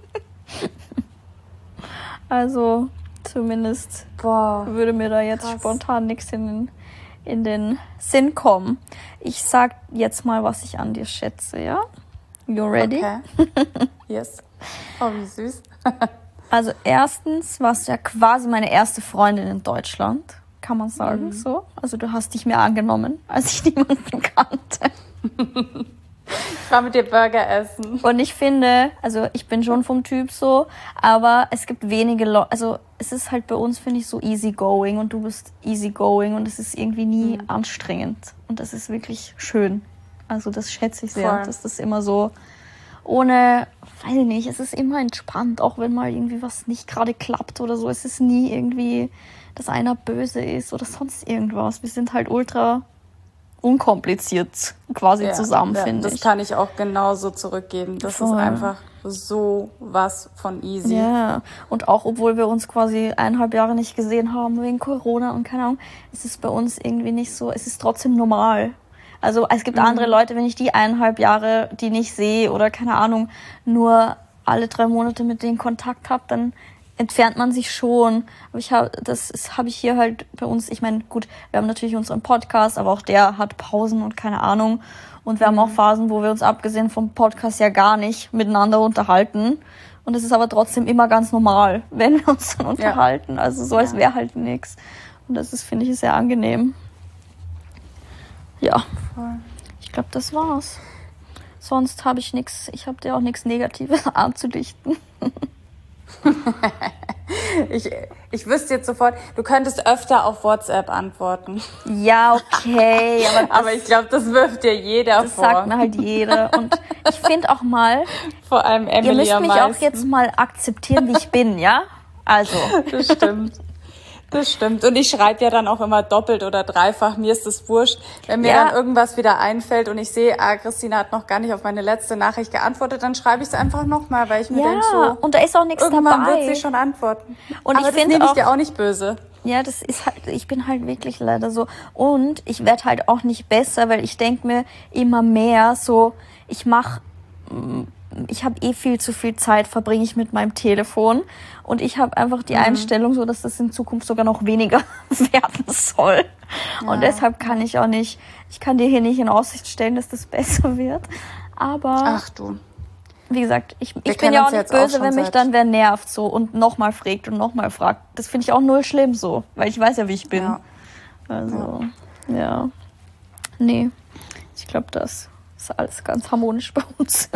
Also zumindest Boah, würde mir da jetzt krass. spontan nichts in den, in den Sinn kommen. Ich sag jetzt mal, was ich an dir schätze, ja? You ready? Okay. Yes. Oh, wie süß. Also erstens warst du ja quasi meine erste Freundin in Deutschland, kann man sagen, Mhm. so. Also du hast dich mir angenommen, als ich niemanden kannte. Ich war mit dir Burger essen. Und ich finde, also ich bin schon vom Typ so, aber es gibt wenige Leute, also es ist halt bei uns, finde ich, so easygoing und du bist easygoing und es ist irgendwie nie Mhm. anstrengend und das ist wirklich schön. Also das schätze ich sehr, Voll. dass das immer so ohne, weiß ich nicht, es ist immer entspannt, auch wenn mal irgendwie was nicht gerade klappt oder so. Es ist nie irgendwie, dass einer böse ist oder sonst irgendwas. Wir sind halt ultra unkompliziert quasi zusammen, ja, finde das ich. Das kann ich auch genauso zurückgeben. Das Voll. ist einfach so was von easy. Ja, und auch obwohl wir uns quasi eineinhalb Jahre nicht gesehen haben wegen Corona und keine Ahnung, es ist bei uns irgendwie nicht so, es ist trotzdem normal. Also es gibt Mhm. andere Leute, wenn ich die eineinhalb Jahre, die nicht sehe oder keine Ahnung, nur alle drei Monate mit denen Kontakt habe, dann entfernt man sich schon. Aber ich habe, das habe ich hier halt bei uns, ich meine, gut, wir haben natürlich unseren Podcast, aber auch der hat Pausen und keine Ahnung. Und wir haben auch Phasen, wo wir uns abgesehen vom Podcast ja gar nicht miteinander unterhalten. Und es ist aber trotzdem immer ganz normal, wenn wir uns dann unterhalten. Also so, als Ja. wäre halt nichts. Und das ist, finde ich, sehr angenehm. Ja, Voll. ich glaube, das war's. Sonst habe ich nichts, ich habe dir auch nichts Negatives anzudichten. Ich, ich wüsste jetzt sofort, du könntest öfter auf WhatsApp antworten. Ja, okay, aber das, Aber ich glaube, das wirft dir jeder das vor. sagt mir halt jeder. Und ich finde auch mal, Vor allem Emily ihr müsst am mich meisten. auch jetzt mal akzeptieren, wie ich bin, ja? Also, Das stimmt. Das stimmt. Und ich schreibe ja dann auch immer doppelt oder dreifach. Mir ist das wurscht. Wenn mir Ja. dann irgendwas wieder einfällt und ich sehe, ah, Christina hat noch gar nicht auf meine letzte Nachricht geantwortet, dann schreibe ich es einfach nochmal, weil ich mir ja, denke so, und da ist auch nichts irgendwann dabei. wird sie schon antworten. Und Aber ich das finde nehme ich auch- dir auch nicht böse. Ja, das ist halt, ich bin halt wirklich leider so. Und ich werde halt auch nicht besser, weil ich denke mir immer mehr so, ich mache, ich habe eh viel zu viel Zeit, verbringe ich mit meinem Telefon. Und ich habe einfach die Einstellung so, dass das in Zukunft sogar noch weniger werden soll. Und Ja. deshalb kann ich auch nicht, ich kann dir hier nicht in Aussicht stellen, dass das besser wird. Aber Ach du. wie gesagt, ich, ich bin kennen ja auch uns nicht jetzt auch böse, schon wenn mich seit- dann wer nervt so und nochmal fragt und nochmal fragt. Das finde ich auch null schlimm so, weil ich weiß ja, wie ich bin. Ja. Also, ja. Nee, ich glaube, das ist alles ganz harmonisch bei uns.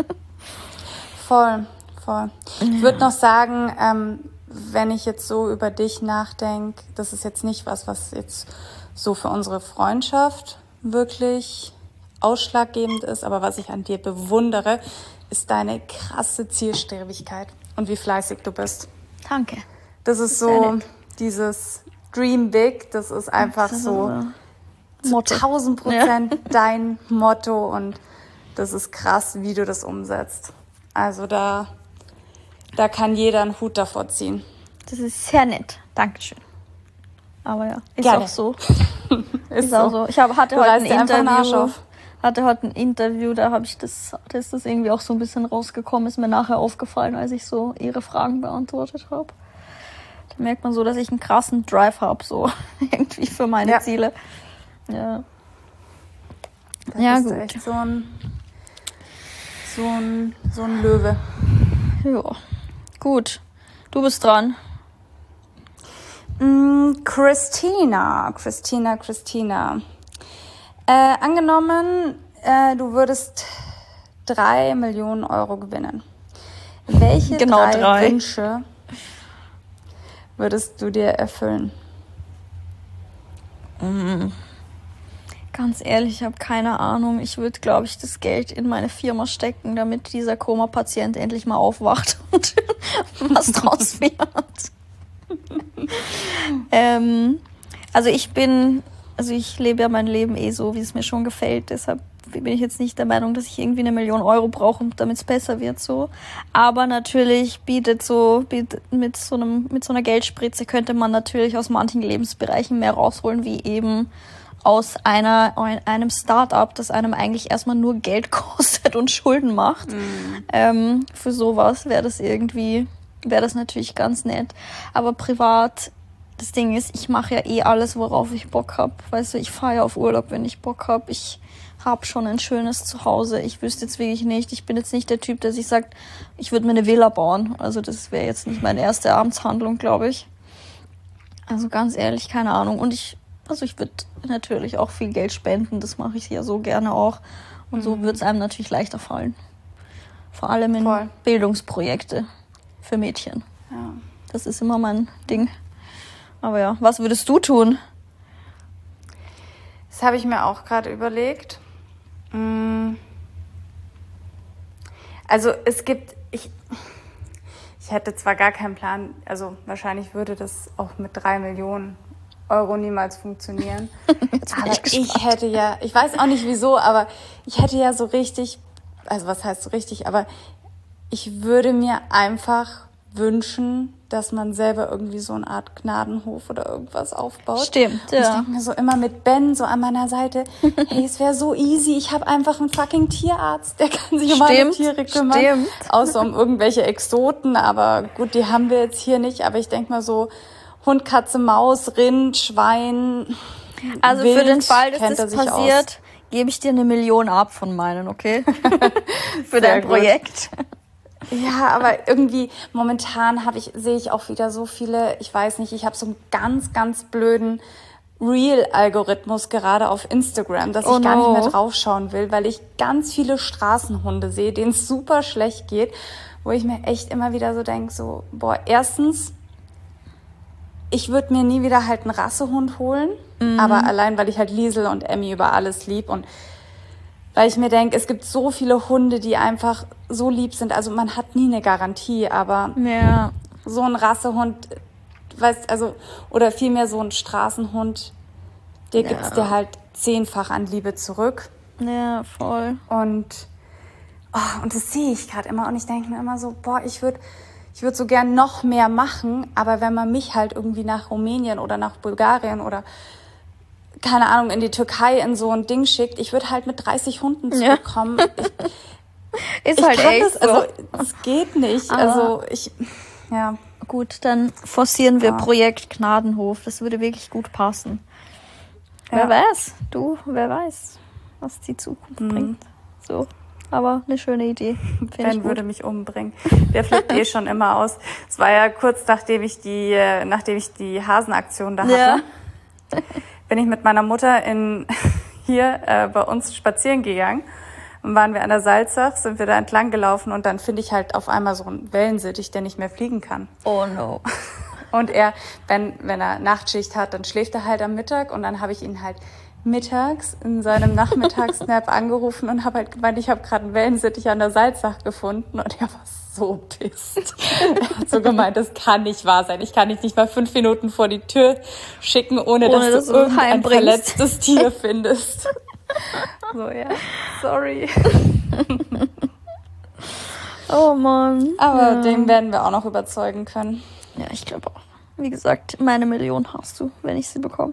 Voll, voll. Ich würde noch sagen, ähm, wenn ich jetzt so über dich nachdenke, das ist jetzt nicht was, was jetzt so für unsere Freundschaft wirklich ausschlaggebend ist, aber was ich an dir bewundere, ist deine krasse Zielstrebigkeit und wie fleißig du bist. Danke. Das ist sehr so nett. dieses Dream Big, das ist einfach Das ist so unser zu Motto. tausend Prozent dein Motto und das ist krass, wie du das umsetzt. Also da, da kann jeder einen Hut davor ziehen. Das ist sehr nett. Dankeschön. Aber ja, ist Gerne. auch so. Ist, Ist auch so. Ich hab, hatte Du heute ein reißt dir einfach den Arsch Interview. auf. Hatte heute ein Interview, da habe ich das, da ist das irgendwie auch so ein bisschen rausgekommen, ist mir nachher aufgefallen, als ich so ihre Fragen beantwortet habe. Da merkt man so, dass ich einen krassen Drive habe, so irgendwie für meine Ja. Ziele. Ja. Da Ja, bist gut. du echt so ein, so ein, so ein Löwe. Ja. Gut. Du bist dran. Mm, Christina, Christina, Christina. Äh, angenommen, äh, du würdest drei Millionen Euro gewinnen. Welche genau drei, drei Wünsche würdest du dir erfüllen? Mhm. Ganz ehrlich, ich habe keine Ahnung. Ich würde, glaube ich, das Geld in meine Firma stecken, damit dieser Koma-Patient endlich mal aufwacht und was draus wird. ähm, also ich bin, also ich lebe ja mein Leben eh so, wie es mir schon gefällt. Deshalb bin ich jetzt nicht der Meinung, dass ich irgendwie eine Million Euro brauche, damit es besser wird so. Aber natürlich bietet so bietet mit so einem mit so einer Geldspritze könnte man natürlich aus manchen Lebensbereichen mehr rausholen, wie eben aus einer einem Start-up, das einem eigentlich erstmal nur Geld kostet und Schulden macht. Mhm. Ähm, für sowas wäre das irgendwie, wäre das natürlich ganz nett. Aber privat, das Ding ist, ich mache ja eh alles, worauf ich Bock habe. Weißt du, ich fahre ja auf Urlaub, wenn ich Bock habe. Ich habe schon ein schönes Zuhause. Ich wüsste jetzt wirklich nicht, ich bin jetzt nicht der Typ, der sich sagt, ich würde mir eine Villa bauen. Also das wäre jetzt nicht meine erste Abendshandlung, glaube ich. Also ganz ehrlich, keine Ahnung. Und ich Also ich würde natürlich auch viel Geld spenden, das mache ich ja so gerne auch. Und mhm. so wird es einem natürlich leichter fallen. Vor allem in Voll. Bildungsprojekte für Mädchen. Ja. Das ist immer mein Ding. Aber ja, was würdest du tun? Das habe ich mir auch gerade überlegt. Also es gibt, ich, ich hätte zwar gar keinen Plan, also wahrscheinlich würde das auch mit drei Millionen Euro niemals funktionieren. Aber ich, ich hätte ja, ich weiß auch nicht wieso, aber ich hätte ja so richtig, also was heißt so richtig, aber ich würde mir einfach wünschen, dass man selber irgendwie so eine Art Gnadenhof oder irgendwas aufbaut. Stimmt, ja. Und ich denke mir so immer mit Ben so an meiner Seite, hey, es wäre so easy, ich habe einfach einen fucking Tierarzt, der kann sich um alle Tiere kümmern. Stimmt. Außer um irgendwelche Exoten, aber gut, die haben wir jetzt hier nicht, aber ich denke mal so, Hund, Katze, Maus, Rind, Schwein, Also Wild, für den Fall, dass das passiert, gebe ich dir eine Million ab von meinen, okay? Für dein Projekt. Ja, aber irgendwie momentan habe ich sehe ich auch wieder so viele, ich weiß nicht, ich habe so einen ganz, ganz blöden Reel-Algorithmus gerade auf Instagram, dass oh ich gar no. nicht mehr draufschauen will, weil ich ganz viele Straßenhunde sehe, denen es super schlecht geht, wo ich mir echt immer wieder so denke, so, boah, erstens, ich würde mir nie wieder halt einen Rassehund holen, mhm. aber allein, weil ich halt Liesel und Emmy über alles lieb und weil ich mir denke, es gibt so viele Hunde, die einfach so lieb sind. Also man hat nie eine Garantie, aber ja. so ein Rassehund, weißt, also oder vielmehr so ein Straßenhund, der ja. gibt's dir halt zehnfach an Liebe zurück. Ja, voll. Und oh, und das sehe ich gerade immer und ich denke mir immer so, boah, ich würde ich würde so gern noch mehr machen, aber wenn man mich halt irgendwie nach Rumänien oder nach Bulgarien oder keine Ahnung, in die Türkei in so ein Ding schickt, ich würde halt mit dreißig Hunden zurückkommen. Ja. Ich, ist halt echt das, also es geht nicht. Aber also ich, ja. Gut, dann forcieren wir ja. Projekt Gnadenhof. Das würde wirklich gut passen. Ja. Wer weiß, du, wer weiß, was die Zukunft mhm. bringt. So, aber eine schöne Idee. Ben würde mich umbringen. Der flippt eh schon immer aus. Es war ja kurz nachdem ich die, nachdem ich die Hasenaktion da hatte. Ja. Bin ich mit meiner Mutter in hier äh, bei uns spazieren gegangen. Und waren wir an der Salzach, sind wir da entlang gelaufen und dann finde ich halt auf einmal so einen Wellensittich, der nicht mehr fliegen kann. Oh no. Und er, wenn, wenn er Nachtschicht hat, dann schläft er halt am Mittag und dann habe ich ihn halt mittags in seinem Nachmittagsnap angerufen und habe halt gemeint, ich habe gerade einen Wellensittich an der Salzach gefunden und er war so pisst. Er hat so gemeint, das kann nicht wahr sein. Ich kann dich nicht mal fünf Minuten vor die Tür schicken, ohne, ohne dass, dass du irgendein verletztes Tier findest. So, ja, sorry. Oh Mann. Aber ja. Den werden wir auch noch überzeugen können. Ja, ich glaube auch. Wie gesagt, meine Million hast du, wenn ich sie bekomme.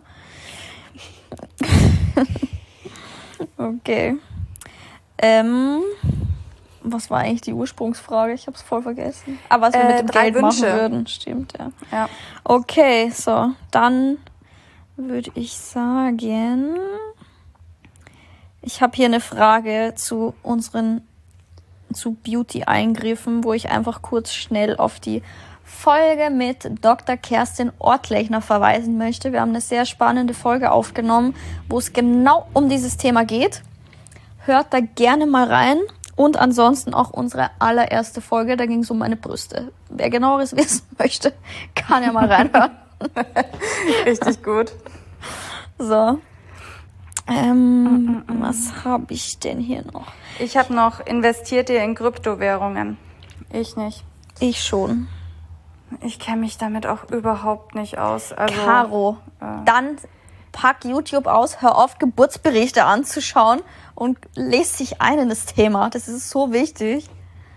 Okay. Ähm, was war eigentlich die Ursprungsfrage? Ich habe es voll vergessen. Aber was wir äh, mit dem Geld Wünsche. machen würden. Stimmt, ja. ja. Okay, so. Dann würde ich sagen... Ich habe hier eine Frage zu unseren zu Beauty-Eingriffen, wo ich einfach kurz schnell auf die Folge mit Doktor Kerstin Ortlechner verweisen möchte. Wir haben eine sehr spannende Folge aufgenommen, wo es genau um dieses Thema geht. hört da gerne mal rein. Und ansonsten auch unsere allererste Folge, da ging es um meine Brüste. Wer genaueres wissen möchte, kann ja mal reinhören. Richtig gut. So. Ähm, mm, mm, mm. Was habe ich denn hier noch? Ich habe noch, investiert ihr in Kryptowährungen? Ich nicht. Ich schon. Ich kenne mich damit auch überhaupt nicht aus. Also, Caro, äh, dann pack YouTube aus, hör auf, Geburtsberichte anzuschauen und lest dich ein in das Thema. Das ist so wichtig.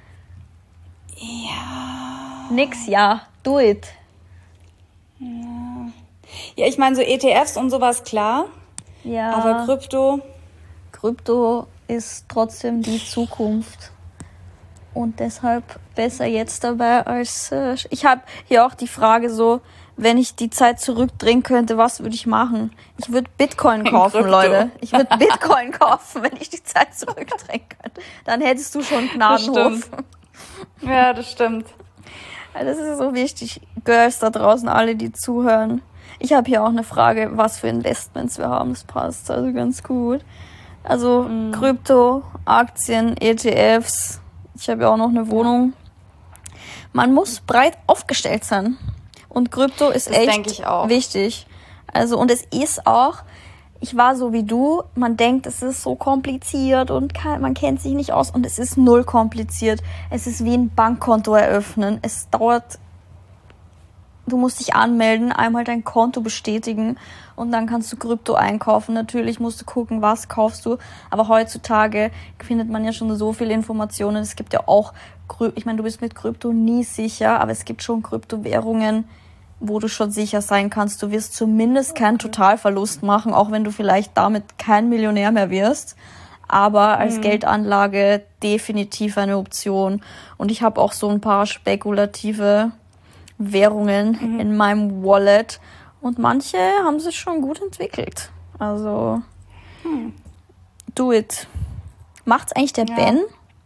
Ja. Nix, ja. Do it. Ja, ja, ich meine, so E T Fs und sowas, klar. Ja. Aber Krypto? Krypto ist trotzdem die Zukunft. Und deshalb besser jetzt dabei als... Äh, ich habe hier auch die Frage so, wenn ich die Zeit zurückdrehen könnte, was würde ich machen? Ich würde Bitcoin kaufen, Leute. Ich würde Bitcoin kaufen, wenn ich die Zeit zurückdrehen könnte. Dann hättest du schon Gnadenhof. Ja, das stimmt. Das ist so wichtig. Girls da draußen, alle, die zuhören. Ich habe hier auch eine Frage, was für Investments wir haben. Das passt also ganz gut. Also mm. Krypto, Aktien, E T Fs. Ich habe ja auch noch eine Wohnung. Man muss breit aufgestellt sein. Und Krypto ist das echt wichtig. Also, und es ist auch, ich war so wie du, man denkt, es ist so kompliziert und kann, man kennt sich nicht aus und es ist null kompliziert. Es ist wie ein Bankkonto eröffnen. Es dauert, du musst dich anmelden, einmal dein Konto bestätigen und dann kannst du Krypto einkaufen. Natürlich musst du gucken, was kaufst du. Aber heutzutage findet man ja schon so viele Informationen. Es gibt ja auch, ich meine, du bist mit Krypto nie sicher, aber es gibt schon Kryptowährungen, wo du schon sicher sein kannst, du wirst zumindest keinen Totalverlust machen, auch wenn du vielleicht damit kein Millionär mehr wirst. Aber als mhm. Geldanlage definitiv eine Option. Und ich habe auch so ein paar spekulative Währungen mhm. in meinem Wallet. Und manche haben sich schon gut entwickelt. Also, mhm. do it. Macht's eigentlich der ja. Ben?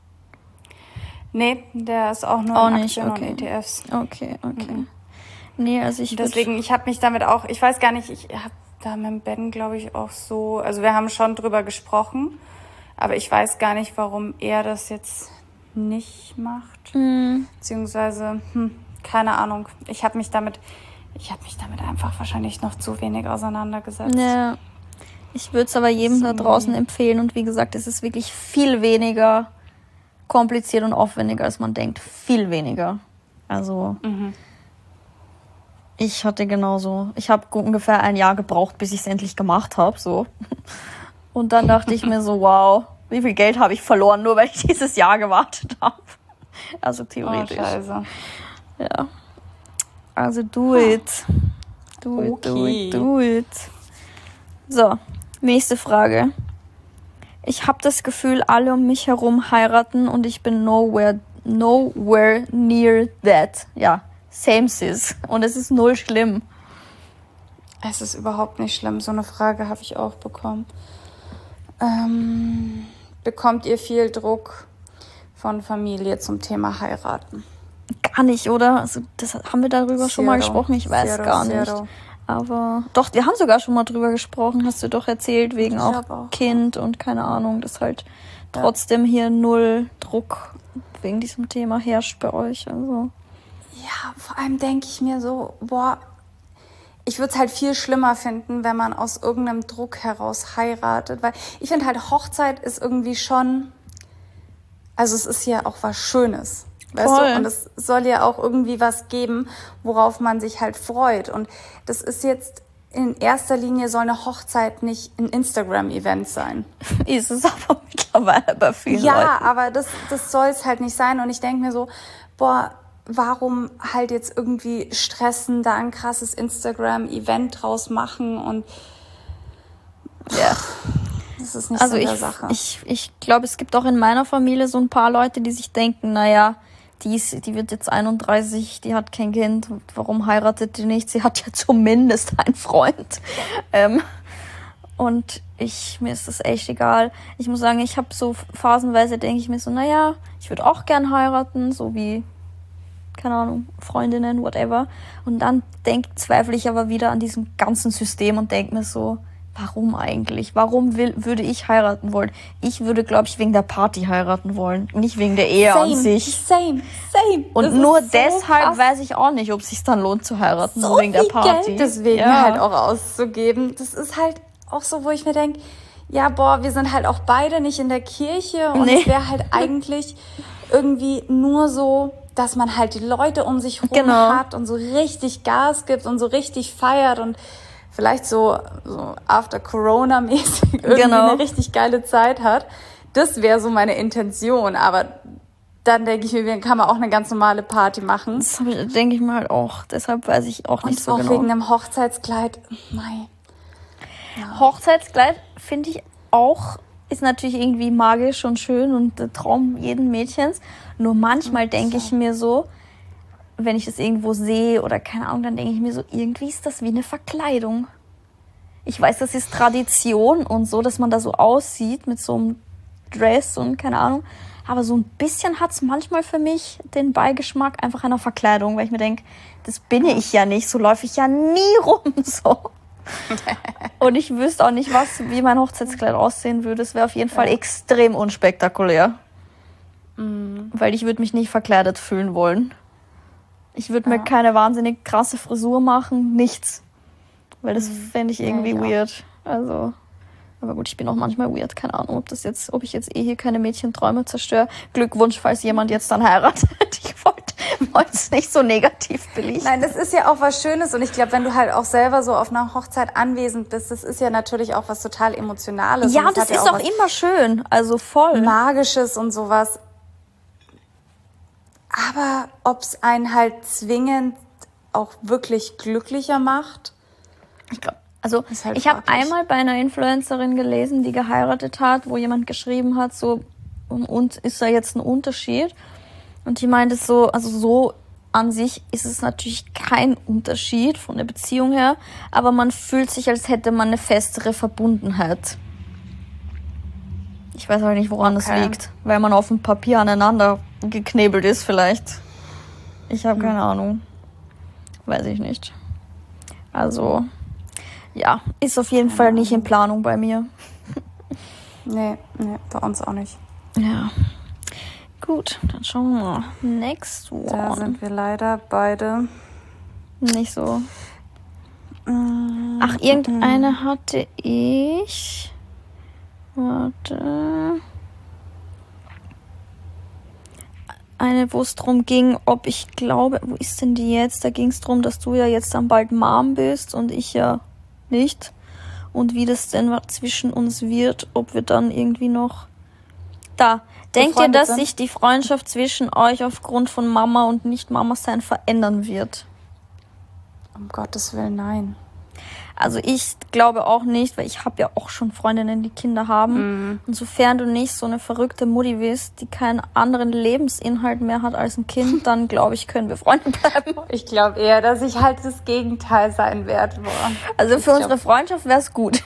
Nee, der ist auch nur auch in nicht, Aktien okay. und E T Fs. Okay, okay. Mhm. Nee, also ich Deswegen, ich habe mich damit auch, ich weiß gar nicht, ich habe da mit Ben, glaube ich, auch so, also wir haben schon drüber gesprochen, aber ich weiß gar nicht, warum er das jetzt nicht macht. Mhm. Beziehungsweise, hm, keine Ahnung. Ich habe mich damit, ich habe mich damit einfach wahrscheinlich noch zu wenig auseinandergesetzt. Ja. Ich würde es aber jedem so. da draußen empfehlen und wie gesagt, es ist wirklich viel weniger kompliziert und aufwendiger, als man denkt. Viel weniger. Also... Mhm. Ich hatte genauso, ich habe ungefähr ein Jahr gebraucht, bis ich es endlich gemacht habe, so. Und dann dachte ich mir so, wow, wie viel Geld habe ich verloren, nur weil ich dieses Jahr gewartet habe. Also theoretisch. Oh, scheiße. Ja. Also do it. Do it, okay. do it, do it. So, nächste Frage. Ich habe das Gefühl, alle um mich herum heiraten und ich bin nowhere, nowhere near that. Ja. Same sis. Und es ist null schlimm. Es ist überhaupt nicht schlimm. So eine Frage habe ich auch bekommen. Ähm, bekommt ihr viel Druck von Familie zum Thema heiraten? Gar nicht, oder? Also das haben wir darüber Zero. schon mal gesprochen. Ich weiß Zero, gar nicht. Zero. Aber doch, wir haben sogar schon mal drüber gesprochen. Hast du doch erzählt, wegen auch, auch Kind und keine Ahnung, dass halt ja. trotzdem hier null Druck wegen diesem Thema herrscht bei euch. Also ja, vor allem denke ich mir so, boah, ich würde es halt viel schlimmer finden, wenn man aus irgendeinem Druck heraus heiratet. Weil ich finde halt, Hochzeit ist irgendwie schon, also es ist ja auch was Schönes. Weißt Voll. du? Und es soll ja auch irgendwie was geben, worauf man sich halt freut. Und das ist jetzt, in erster Linie soll eine Hochzeit nicht ein Instagram-Event sein. Ist es aber mittlerweile bei vielen Ja, Leuten. aber das, das soll es halt nicht sein. Und ich denke mir so, boah, warum halt jetzt irgendwie stressen, da ein krasses Instagram-Event draus machen und ja, das ist nicht also so ich, der Sache. Ich, ich glaube, es gibt auch in meiner Familie so ein paar Leute, die sich denken, naja, die, ist, die wird jetzt einunddreißig, die hat kein Kind, warum heiratet die nicht? Sie hat ja zumindest einen Freund. ähm, und ich, mir ist das echt egal. Ich muss sagen, ich habe so phasenweise, denke ich mir so, naja, ich würde auch gern heiraten, so wie keine Ahnung, Freundinnen, whatever. Und dann denk, zweifle ich aber wieder an diesem ganzen System und denke mir so, warum eigentlich? Warum will, würde ich heiraten wollen? Ich würde, glaube ich, wegen der Party heiraten wollen, nicht wegen der Ehe same, an sich. Same, same. Und das nur so deshalb krass. weiß ich auch nicht, ob es sich dann lohnt zu heiraten, so nur wegen der viel Party. Geld deswegen ja. halt auch auszugeben. Das ist halt auch so, wo ich mir denke, ja, boah, wir sind halt auch beide nicht in der Kirche und Nee. es wäre halt eigentlich irgendwie nur so, dass man halt die Leute um sich rum Genau. hat und so richtig Gas gibt und so richtig feiert und vielleicht so, so after Corona-mäßig irgendwie Genau. eine richtig geile Zeit hat. Das wäre so meine Intention, aber dann denke ich mir, dann kann man auch eine ganz normale Party machen. Das denke ich mir halt auch. Deshalb weiß ich auch nicht Und so auch genau. wegen einem Hochzeitskleid. Mei. Ja. Hochzeitskleid finde ich auch, ist natürlich irgendwie magisch und schön und der Traum jeden Mädchens. Nur manchmal denke ich mir so, wenn ich das irgendwo sehe oder keine Ahnung, dann denke ich mir so, irgendwie ist das wie eine Verkleidung. Ich weiß, das ist Tradition und so, dass man da so aussieht mit so einem Dress und keine Ahnung. Aber so ein bisschen hat es manchmal für mich den Beigeschmack einfach einer Verkleidung, weil ich mir denke, das bin ich ja nicht, so läufe ich ja nie rum so. Und ich wüsste auch nicht, was, wie mein Hochzeitskleid aussehen würde. Es wäre auf jeden Fall Ja. extrem unspektakulär. Mhm. Weil ich würde mich nicht verkleidet fühlen wollen. Ich würde mir Ja. keine wahnsinnig krasse Frisur machen, nichts. Weil das fände ich irgendwie Ja, ich auch. weird. Also, aber gut, ich bin auch manchmal weird. Keine Ahnung, ob das jetzt, ob ich jetzt eh hier keine Mädchenträume zerstöre. Glückwunsch, falls jemand jetzt dann heiratet. Ich wollte es nicht so negativ belichten. Nein, das ist ja auch was Schönes und ich glaube, wenn du halt auch selber so auf einer Hochzeit anwesend bist, das ist ja natürlich auch was total Emotionales. Ja, und das hat ja ist auch was immer schön. Also voll. Magisches und sowas. Aber ob es einen halt zwingend auch wirklich glücklicher macht? Ich glaube, also Ist halt ich habe fraglich. einmal bei einer Influencerin gelesen, die geheiratet hat, wo jemand geschrieben hat, so, und, und ist da jetzt ein Unterschied? Und die meinte so, also so an sich ist es natürlich kein Unterschied von der Beziehung her, aber man fühlt sich, als hätte man eine festere Verbundenheit. Ich weiß aber nicht, woran das Okay. liegt, weil man auf dem Papier aneinander geknebelt ist vielleicht. Ich habe Hm. keine Ahnung. Weiß ich nicht. Also, ja, ist auf jeden Fall nicht in Planung bei mir. Nee, nee, bei uns auch nicht. Ja. Gut, dann schauen wir mal. Next Da one. sind wir leider beide. Nicht so. Mm, Ach, irgendeine hatte ich. Warte. Eine, wo es darum ging, ob ich glaube, wo ist denn die jetzt? Da ging es darum, dass du ja jetzt dann bald Mom bist und ich ja nicht. Und wie das denn zwischen uns wird, ob wir dann irgendwie noch... Da. Denkt ihr, Befreundet dass sind? sich die Freundschaft zwischen euch aufgrund von Mama und Nicht-Mama-Sein verändern wird? Um Gottes Willen, nein. Also ich glaube auch nicht, weil ich habe ja auch schon Freundinnen, die Kinder haben. Mhm. Und sofern du nicht so eine verrückte Mutti bist, die keinen anderen Lebensinhalt mehr hat als ein Kind, dann glaube ich, können wir Freunde bleiben. Ich glaube eher, dass ich halt das Gegenteil sein werde. Boah. Also Ich für glaub- unsere Freundschaft wäre es gut.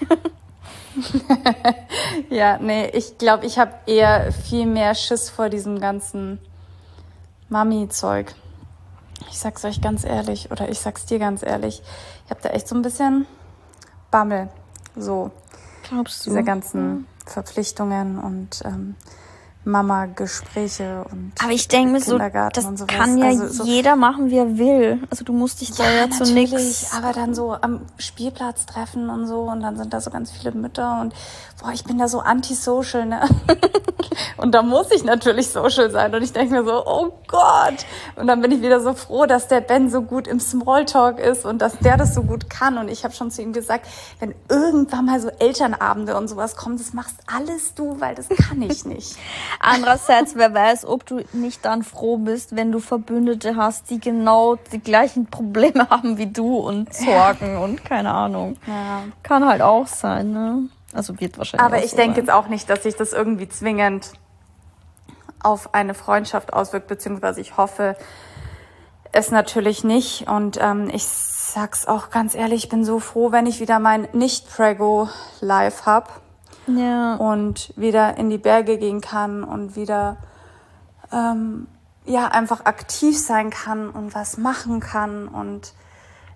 Ja, nee, ich glaube, ich habe eher viel mehr Schiss vor diesem ganzen Mami-Zeug. Ich sag's euch ganz ehrlich, oder ich sag's dir ganz ehrlich, ich habe da echt so ein bisschen Bammel. So, Glaubst du? diese ganzen Verpflichtungen und ähm, Mama-Gespräche und Aber ich denke mir so, Kindergarten das und sowas. kann ja Also so- jeder machen, wie er will. Also du musst dich da ja, zu natürlich, nichts. aber dann so am Spielplatz treffen und so und dann sind da so ganz viele Mütter und boah, ich bin da so antisocial, ne? Und da muss ich natürlich social sein und ich denke mir so, oh Gott. Und dann bin ich wieder so froh, dass der Ben so gut im Smalltalk ist und dass der das so gut kann. Und ich habe schon zu ihm gesagt, wenn irgendwann mal so Elternabende und sowas kommen, das machst alles du, weil das kann ich nicht. Andererseits, wer weiß, ob du nicht dann froh bist, wenn du Verbündete hast, die genau die gleichen Probleme haben wie du und Sorgen und keine Ahnung. Ja. Kann halt auch sein, ne? Also wird wahrscheinlich Aber auch ich so denke sein. jetzt auch nicht, dass sich das irgendwie zwingend auf eine Freundschaft auswirkt, beziehungsweise ich hoffe es natürlich nicht. Und ähm, ich sag's auch ganz ehrlich, ich bin so froh, wenn ich wieder mein Nicht-Prego-Life hab Ja. und wieder in die Berge gehen kann und wieder ähm, ja einfach aktiv sein kann und was machen kann und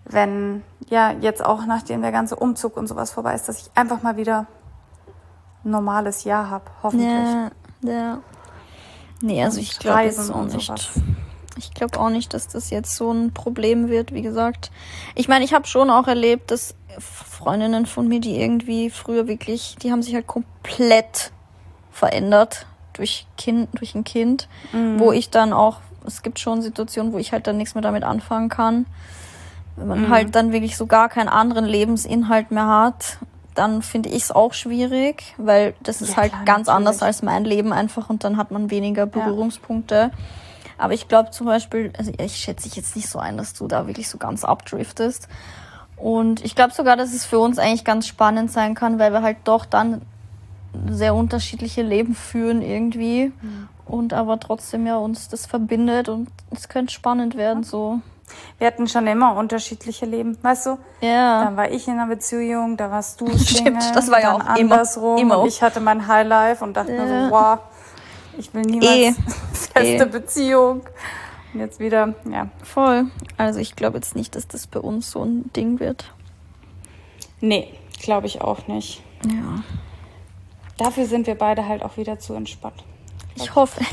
wenn, ja, jetzt auch nachdem der ganze Umzug und sowas vorbei ist, dass ich einfach mal wieder ein normales Jahr habe, hoffentlich. Ja, ja. Nee, also Und ich glaube jetzt Reisen auch und nicht. sowas. Ich glaube auch nicht, dass das jetzt so ein Problem wird, wie gesagt. Ich meine, ich habe schon auch erlebt, dass Freundinnen von mir, die irgendwie früher wirklich, die haben sich halt komplett verändert durch Kind, durch ein Kind, Mhm. wo ich dann auch, es gibt schon Situationen, wo ich halt dann nichts mehr damit anfangen kann. Wenn man Mhm. halt dann wirklich so gar keinen anderen Lebensinhalt mehr hat, dann finde ich es auch schwierig, weil das ist Ja, halt klar, ganz natürlich. anders als mein Leben einfach und dann hat man weniger Berührungspunkte. Aber ich glaube zum Beispiel, also ich schätze dich jetzt nicht so ein, dass du da wirklich so ganz abdriftest. Und ich glaube sogar, dass es für uns eigentlich ganz spannend sein kann, weil wir halt doch dann sehr unterschiedliche Leben führen irgendwie. Mhm. Und aber trotzdem ja uns das verbindet und es könnte spannend werden so. Wir hatten schon immer unterschiedliche Leben, weißt du? Ja. Dann war ich in einer Beziehung, da warst du Single, Stimmt, das war ja dann auch immer- andersrum immer und auch. ich hatte mein Highlife und dachte mir Ja. so, wow, ich will niemals Eh. feste Eh. Beziehung. Und jetzt wieder, ja. Voll. Also ich glaube jetzt nicht, dass das bei uns so ein Ding wird. Nee, glaube ich auch nicht. Ja. Dafür sind wir beide halt auch wieder zu entspannt. Ich hoffe.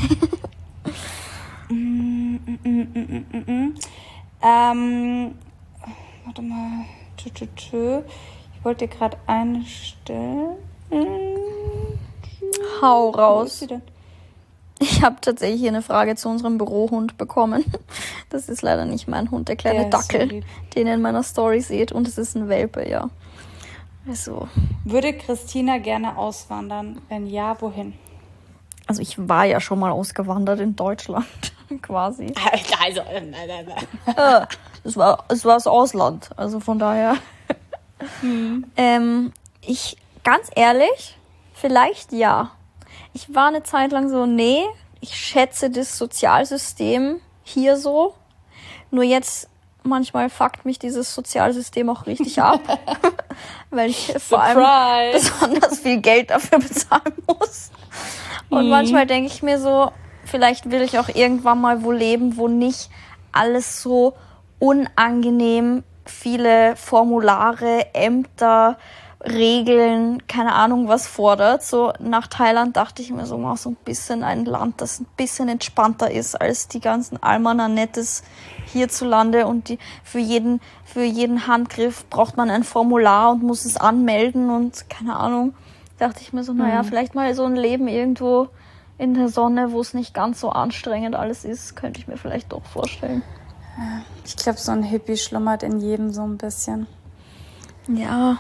Ähm, warte mal. Tü, tü, tü. Ich wollte dir gerade eine stellen. Hau Wo ist raus. sie denn? Ich habe tatsächlich hier eine Frage zu unserem Bürohund bekommen. Das ist leider nicht mein Hund, der kleine Der ist so Dackel, lieb. den ihr in meiner Story seht. Und es ist ein Welpe, ja. Also, Würde Christina gerne auswandern? Wenn ja, wohin? also ich war ja schon mal ausgewandert in Deutschland, quasi. Also, nein, nein, nein. Ja, es war, es war das Ausland, also von daher. Ähm, ich, ganz ehrlich, vielleicht ja. Ich war eine Zeit lang so, nee, ich schätze das Sozialsystem hier so. Nur jetzt, manchmal fuckt mich dieses Sozialsystem auch richtig ab. Weil ich vor allem Surprise! besonders viel Geld dafür bezahlen muss. Und Mhm. manchmal denke ich mir so, vielleicht will ich auch irgendwann mal wo leben, wo nicht alles so unangenehm viele Formulare, Ämter, Regeln, keine Ahnung was fordert. So nach Thailand dachte ich mir so mal so ein bisschen ein Land, das ein bisschen entspannter ist als die ganzen Almananettes hierzulande und die für jeden für jeden Handgriff braucht man ein Formular und muss es anmelden und keine Ahnung. Dachte ich mir so, naja, vielleicht mal so ein Leben irgendwo in der Sonne, wo es nicht ganz so anstrengend alles ist, könnte ich mir vielleicht doch vorstellen. Ich glaube, so ein Hippie schlummert in jedem so ein bisschen. Ja.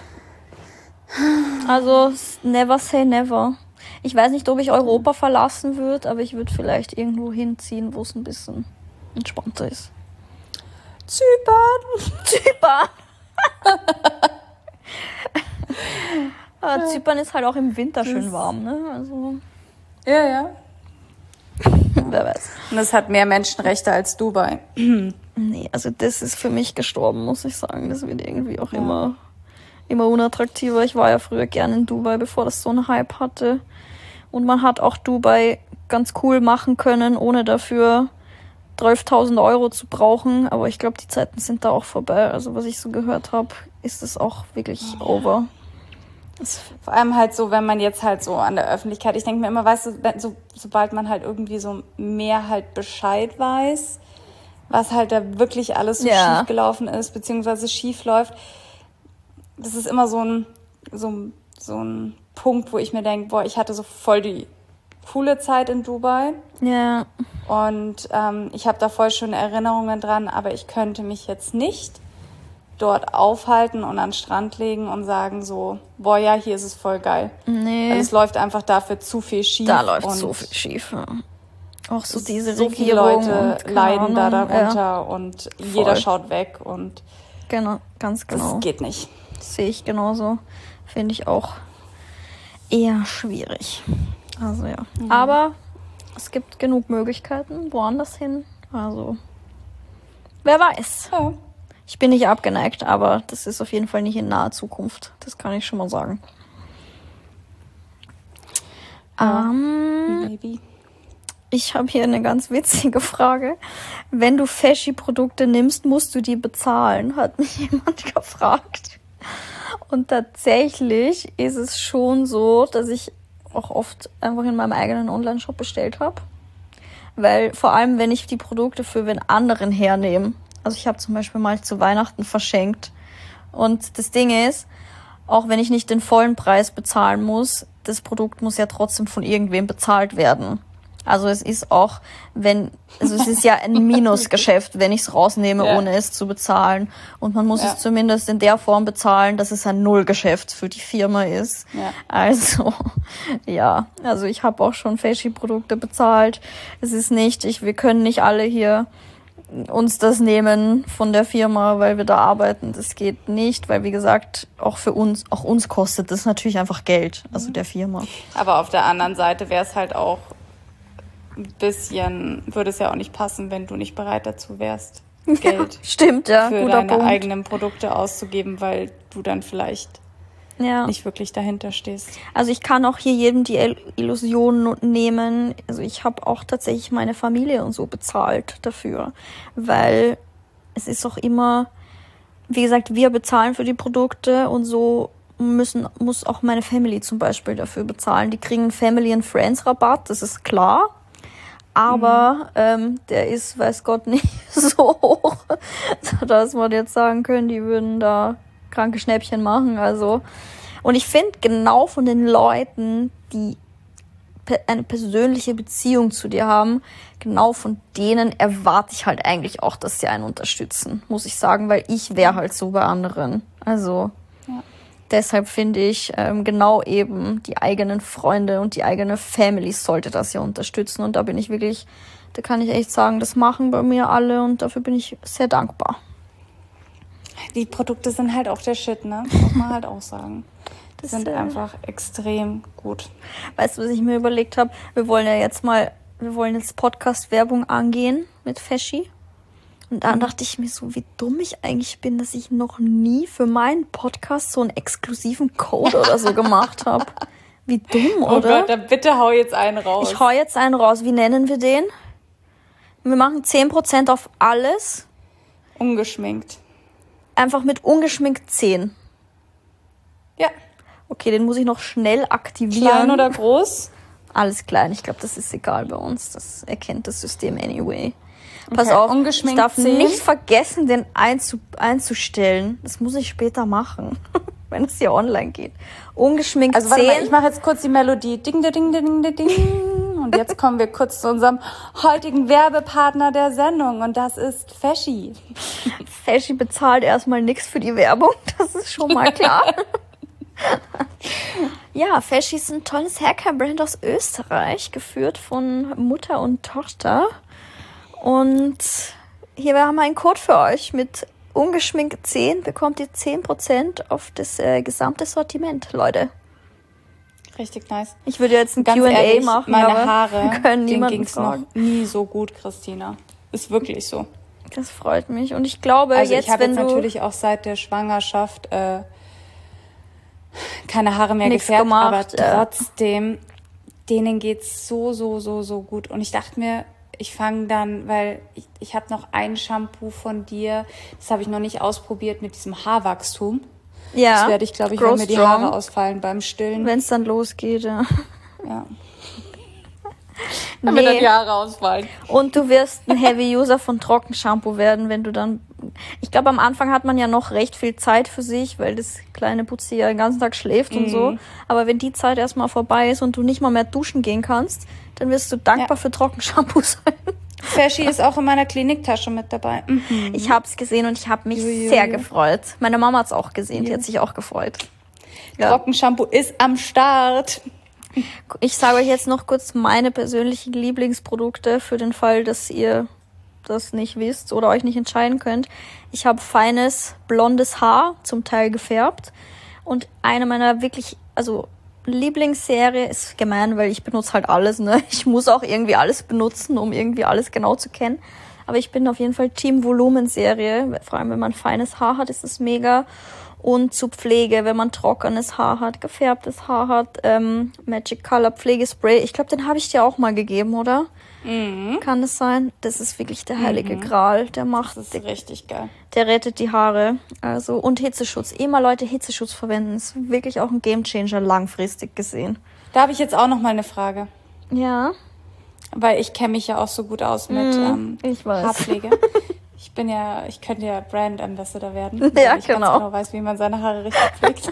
Also, never say never. Ich weiß nicht, ob ich Europa verlassen würde, aber ich würde vielleicht irgendwo hinziehen, wo es ein bisschen entspannter ist. Zypern! Zypern! Aber Zypern ist halt auch im Winter schön warm, ne? Also, Ja, ja. wer weiß. Und es hat mehr Menschenrechte als Dubai. Nee, also das ist für mich gestorben, muss ich sagen. Das wird irgendwie auch immer, immer unattraktiver. Ich war ja früher gerne in Dubai, bevor das so einen Hype hatte. Und man hat auch Dubai ganz cool machen können, ohne dafür zwölftausend Euro zu brauchen. Aber ich glaube, die Zeiten sind da auch vorbei. Also was ich so gehört habe, ist es auch wirklich over. Das, Vor allem halt so, wenn man jetzt halt so an der Öffentlichkeit, ich denke mir immer, weißt du, wenn, so, sobald man halt irgendwie so mehr halt Bescheid weiß, was halt da wirklich alles so Ja. schief gelaufen ist, beziehungsweise schief läuft, das ist immer so ein, so, ein- so ein Punkt, wo ich mir denke, boah, ich hatte so voll die coole Zeit in Dubai ja, und ähm, ich habe da voll schöne Erinnerungen dran, aber ich könnte mich jetzt nicht dort aufhalten und an den Strand legen und sagen so, boah, ja, hier ist es voll geil. nee, Also es läuft einfach dafür zu viel schief. da läuft und so viel schief. Ja. Auch so diese so viele Regierung Leute und keine leiden da Ahnung, darunter Ja, und jeder schaut weg und genau, ganz das genau. geht nicht. Sehe ich genauso. Finde ich auch eher schwierig. Also ja. Aber es gibt genug Möglichkeiten, woanders hin. Also, wer weiß. Ja. Ich bin nicht abgeneigt, aber das ist auf jeden Fall nicht in naher Zukunft. Das kann ich schon mal sagen. Ähm, Maybe. Ich habe hier eine ganz witzige Frage. Wenn du Feschi-Produkte nimmst, musst du die bezahlen, hat mich jemand gefragt. Und tatsächlich ist es schon so, dass ich auch oft einfach in meinem eigenen Online-Shop bestellt habe. Weil vor allem, wenn ich die Produkte für wen anderen hernehme. Also ich habe zum Beispiel mal zu Weihnachten verschenkt. Und das Ding ist, auch wenn ich nicht den vollen Preis bezahlen muss, das Produkt muss ja trotzdem von irgendwem bezahlt werden. Also es ist auch, wenn, also es ist ja ein Minusgeschäft, wenn ich es rausnehme, ja. ohne es zu bezahlen. Und man muss ja. es zumindest in der Form bezahlen, dass es ein Nullgeschäft für die Firma ist. Ja. Also, ja, also ich habe auch schon Feschi-Produkte bezahlt. Es ist nicht, ich, wir können nicht alle hier uns das nehmen von der Firma, weil wir da arbeiten. Das geht nicht, weil wie gesagt, auch für uns, auch uns kostet das natürlich einfach Geld, also der Firma. Aber auf der anderen Seite wäre es halt auch ein bisschen, würde es ja auch nicht passen, wenn du nicht bereit dazu wärst, Geld ja, stimmt, ja, für guter deine Punkt. eigenen Produkte auszugeben, weil du dann vielleicht ja. nicht wirklich dahinter stehst. Also ich kann auch hier jedem die Illusion nehmen. Also ich habe auch tatsächlich meine Familie und so bezahlt dafür, weil es ist auch immer, wie gesagt, wir bezahlen für die Produkte und so müssen muss auch meine Family zum Beispiel dafür bezahlen. Die kriegen Family and Friends Rabatt, das ist klar. Aber mhm. ähm, der ist, weiß Gott, nicht so hoch, dass man jetzt sagen können, die würden da kranke Schnäppchen machen. Also und ich finde, genau von den Leuten, die pe- eine persönliche Beziehung zu dir haben, genau von denen erwarte ich halt eigentlich auch, dass sie einen unterstützen, muss ich sagen, weil ich wäre halt so bei anderen. Also ja. Deshalb finde ich, ähm, genau eben die eigenen Freunde und die eigene Family sollte das ja unterstützen. Und da bin ich wirklich, da kann ich echt sagen, das machen bei mir alle und dafür bin ich sehr dankbar. Die Produkte sind halt auch der Shit, ne? Muss man halt auch sagen. Die das sind äh, einfach extrem gut. Weißt du, was ich mir überlegt habe? Wir wollen ja jetzt mal, wir wollen jetzt Podcast-Werbung angehen mit Feschi. Und dann dachte ich mir so, wie dumm ich eigentlich bin, dass ich noch nie für meinen Podcast so einen exklusiven Code oder so gemacht habe. Wie dumm, oder? Oh Gott, dann bitte hau jetzt einen raus. Ich hau jetzt einen raus. Wie nennen wir den? Wir machen zehn Prozent auf alles. Ungeschminkt. Einfach mit ungeschminkt zehn. Ja. Okay, den muss ich noch schnell aktivieren. Klein oder groß? Alles klein. Ich glaube, das ist egal bei uns. Das erkennt das System anyway. Pass okay, auf, ungeschminkt ich darf zehn. nicht vergessen, den einzu- einzustellen. Das muss ich später machen, wenn es hier online geht. Ungeschminkt also, warte zehn. mal, ich mache jetzt kurz die Melodie. Ding, ding, ding, ding, ding, ding. Und jetzt kommen wir kurz zu unserem heutigen Werbepartner der Sendung. Und das ist Feschi. Feschi bezahlt erstmal nichts für die Werbung. Das ist schon mal klar. Ja, Feschi ist ein tolles Haircare-Brand aus Österreich, geführt von Mutter und Tochter. Und hier haben wir einen Code für euch. Mit ungeschminkt zehn bekommt ihr zehn Prozent auf das äh, gesamte Sortiment, Leute. Richtig nice. Ich würde jetzt ein Q and A machen, meine aber Haare, wir können denen niemanden ging's fragen. noch nie so gut, Christina. Ist wirklich so. Das freut mich. Und ich glaube, also jetzt, ich habe wenn jetzt du natürlich auch seit der Schwangerschaft äh, keine Haare mehr Nichts gefärbt, gemacht, aber trotzdem, ja. denen geht's so, so, so, so gut. Und ich dachte mir, ich fange dann, weil ich, ich habe noch ein Shampoo von dir, das habe ich noch nicht ausprobiert mit diesem Haarwachstum. Ja. Das werde ich, glaube ich, wenn mir die Haare ausfallen beim Stillen. Wenn es dann losgeht, ja. Ja. Wenn mir dann die Haare ausfallen. Und du wirst ein Heavy-User von Trockenshampoo werden, wenn du dann... Ich glaube, am Anfang hat man ja noch recht viel Zeit für sich, weil das kleine Putzi ja den ganzen Tag schläft mhm. und so. Aber wenn die Zeit erstmal vorbei ist und du nicht mal mehr duschen gehen kannst, dann wirst du dankbar ja. für Trockenshampoo sein. Feschi ist auch in meiner Kliniktasche mit dabei. Mhm. Ich habe es gesehen und ich habe mich Juhu. sehr gefreut. Meine Mama hat es auch gesehen, Juhu. die hat sich auch gefreut. Ja. Trockenshampoo ist am Start. Ich sage euch jetzt noch kurz meine persönlichen Lieblingsprodukte für den Fall, dass ihr das nicht wisst oder euch nicht entscheiden könnt. Ich habe feines, blondes Haar, zum Teil gefärbt. Und eine meiner wirklich, also Lieblingsserie ist gemein, weil ich benutze halt alles, ne? Ich muss auch irgendwie alles benutzen, um irgendwie alles genau zu kennen. Aber ich bin auf jeden Fall Team Volumen-Serie. Vor allem, wenn man feines Haar hat, ist es mega. Und zu Pflege, wenn man trockenes Haar hat, gefärbtes Haar hat, ähm, Magic Color Pflegespray. Ich glaube, den habe ich dir auch mal gegeben, oder? Mhm. Kann das sein? Das ist wirklich der heilige mhm. Gral. Der macht, das ist richtig geil. Der rettet die Haare. Also, und Hitzeschutz. Immer Leute Hitzeschutz verwenden. Ist wirklich auch ein Gamechanger langfristig gesehen. Da habe ich jetzt auch noch mal eine Frage. Ja. Weil ich kenne mich ja auch so gut aus mit mm, ähm, ich weiß. Haarpflege. Ich bin ja, ich könnte ja Brand Ambassador werden, weil ja, ich genau. ganz genau weiß, wie man seine Haare richtig pflegt.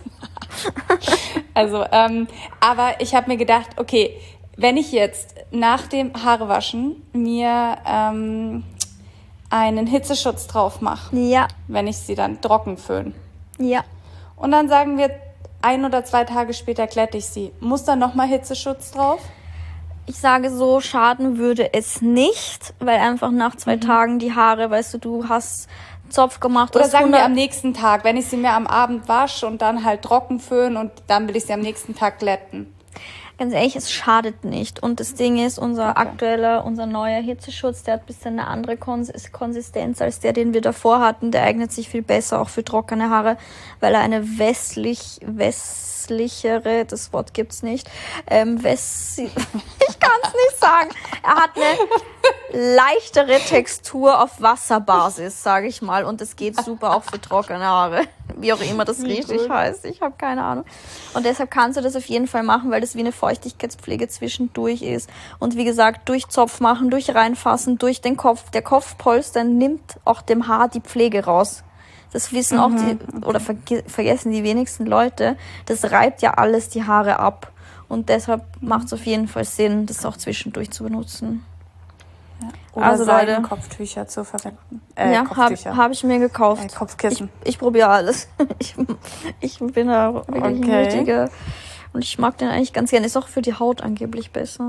also, ähm, aber ich habe mir gedacht, okay, wenn ich jetzt nach dem Haarewaschen mir ähm, einen Hitzeschutz drauf mache, ja. wenn ich sie dann trocken föhne. Ja. Und dann sagen wir, ein oder zwei Tage später glätte ich sie. Muss dann nochmal Hitzeschutz drauf? Ich sage so, schaden würde es nicht, weil einfach nach zwei mhm. Tagen die Haare, weißt du, du hast Zopf gemacht. Oder sagen wir am nächsten Tag, wenn ich sie mir am Abend wasche und dann halt trocken föhne und dann will ich sie am nächsten Tag glätten. Ganz ehrlich, es schadet nicht. Und das Ding ist, unser okay. aktueller, unser neuer Hitzeschutz, der hat ein bisschen eine andere Kons- Konsistenz als der, den wir davor hatten. Der eignet sich viel besser auch für trockene Haare, weil er eine westlich, westlichere, das Wort gibt's nicht, ähm, west, ich kann's nicht sagen. Er hat eine leichtere Textur auf Wasserbasis, sage ich mal. Und es geht super auch für trockene Haare. Wie auch immer das richtig cool. heißt. Ich habe keine Ahnung. Und deshalb kannst du das auf jeden Fall machen, weil das wie eine Feuchtigkeitspflege zwischendurch ist. Und wie gesagt, durch Zopf machen, durch reinfassen, durch den Kopf. Der Kopfpolster nimmt auch dem Haar die Pflege raus. Das wissen mhm, auch die, okay. oder verge- vergessen die wenigsten Leute. Das reibt ja alles die Haare ab. Und deshalb mhm. macht es auf jeden Fall Sinn, das auch zwischendurch zu benutzen. Ja. Oder also Leute, Kopftücher zu verwenden. Äh, ja, habe hab ich mir gekauft. Äh, Kopfkissen. Ich, ich probiere alles. Ich, ich bin da wirklich okay. nötige. Und ich mag den eigentlich ganz gerne. Ist auch für die Haut angeblich besser.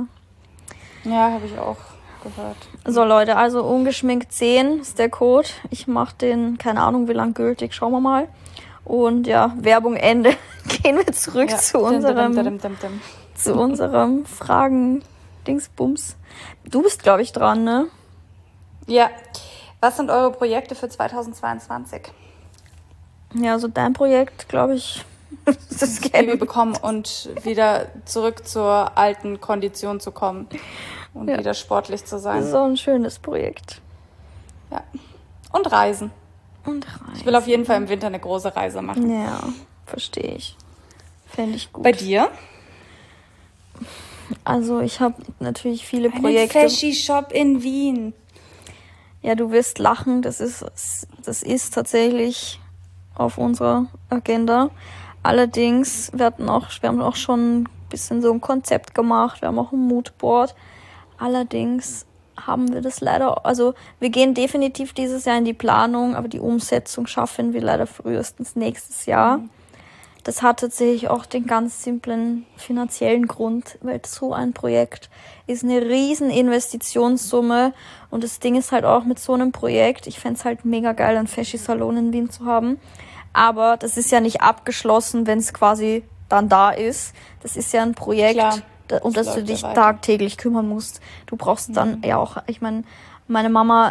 Ja, habe ich auch gehört. So Leute, also ungeschminkt zehn ist der Code. Ich mache den, keine Ahnung wie lang gültig, schauen wir mal. Und ja, Werbung Ende. Gehen wir zurück ja. zu unserem, dim, dim, dim, dim. zu unserem Fragen. Dingsbums. Du bist, glaube ich, dran, ne? Ja. Was sind eure Projekte für zweitausendzweiundzwanzig? Ja, also dein Projekt, glaube ich, ist das Baby bekommen und wieder zurück zur alten Kondition zu kommen und ja. wieder sportlich zu sein. Das ist auch ein schönes Projekt. Ja. Und Reisen. Und Reisen. Ich will auf jeden Fall im Winter eine große Reise machen. Ja, verstehe ich. Fände ich gut. Bei dir? Also ich habe natürlich viele Einen Projekte. Fashion-Shop in Wien. Ja, du wirst lachen. Das ist, das ist tatsächlich auf unserer Agenda. Allerdings, wir hatten auch, wir haben auch schon ein bisschen so ein Konzept gemacht. Wir haben auch ein Moodboard. Allerdings haben wir das leider, also wir gehen definitiv dieses Jahr in die Planung, aber die Umsetzung schaffen wir leider frühestens nächstes Jahr. Mhm. Das hat tatsächlich auch den ganz simplen finanziellen Grund, weil so ein Projekt ist eine riesen Investitionssumme und das Ding ist halt auch mit so einem Projekt, ich fände es halt mega geil, einen Fashion-Salon in Wien zu haben, aber das ist ja nicht abgeschlossen, wenn es quasi dann da ist. Das ist ja ein Projekt, Klar, da, um das, das du dich ja tagtäglich kümmern musst. Du brauchst dann mhm. ja auch, ich meine, meine Mama,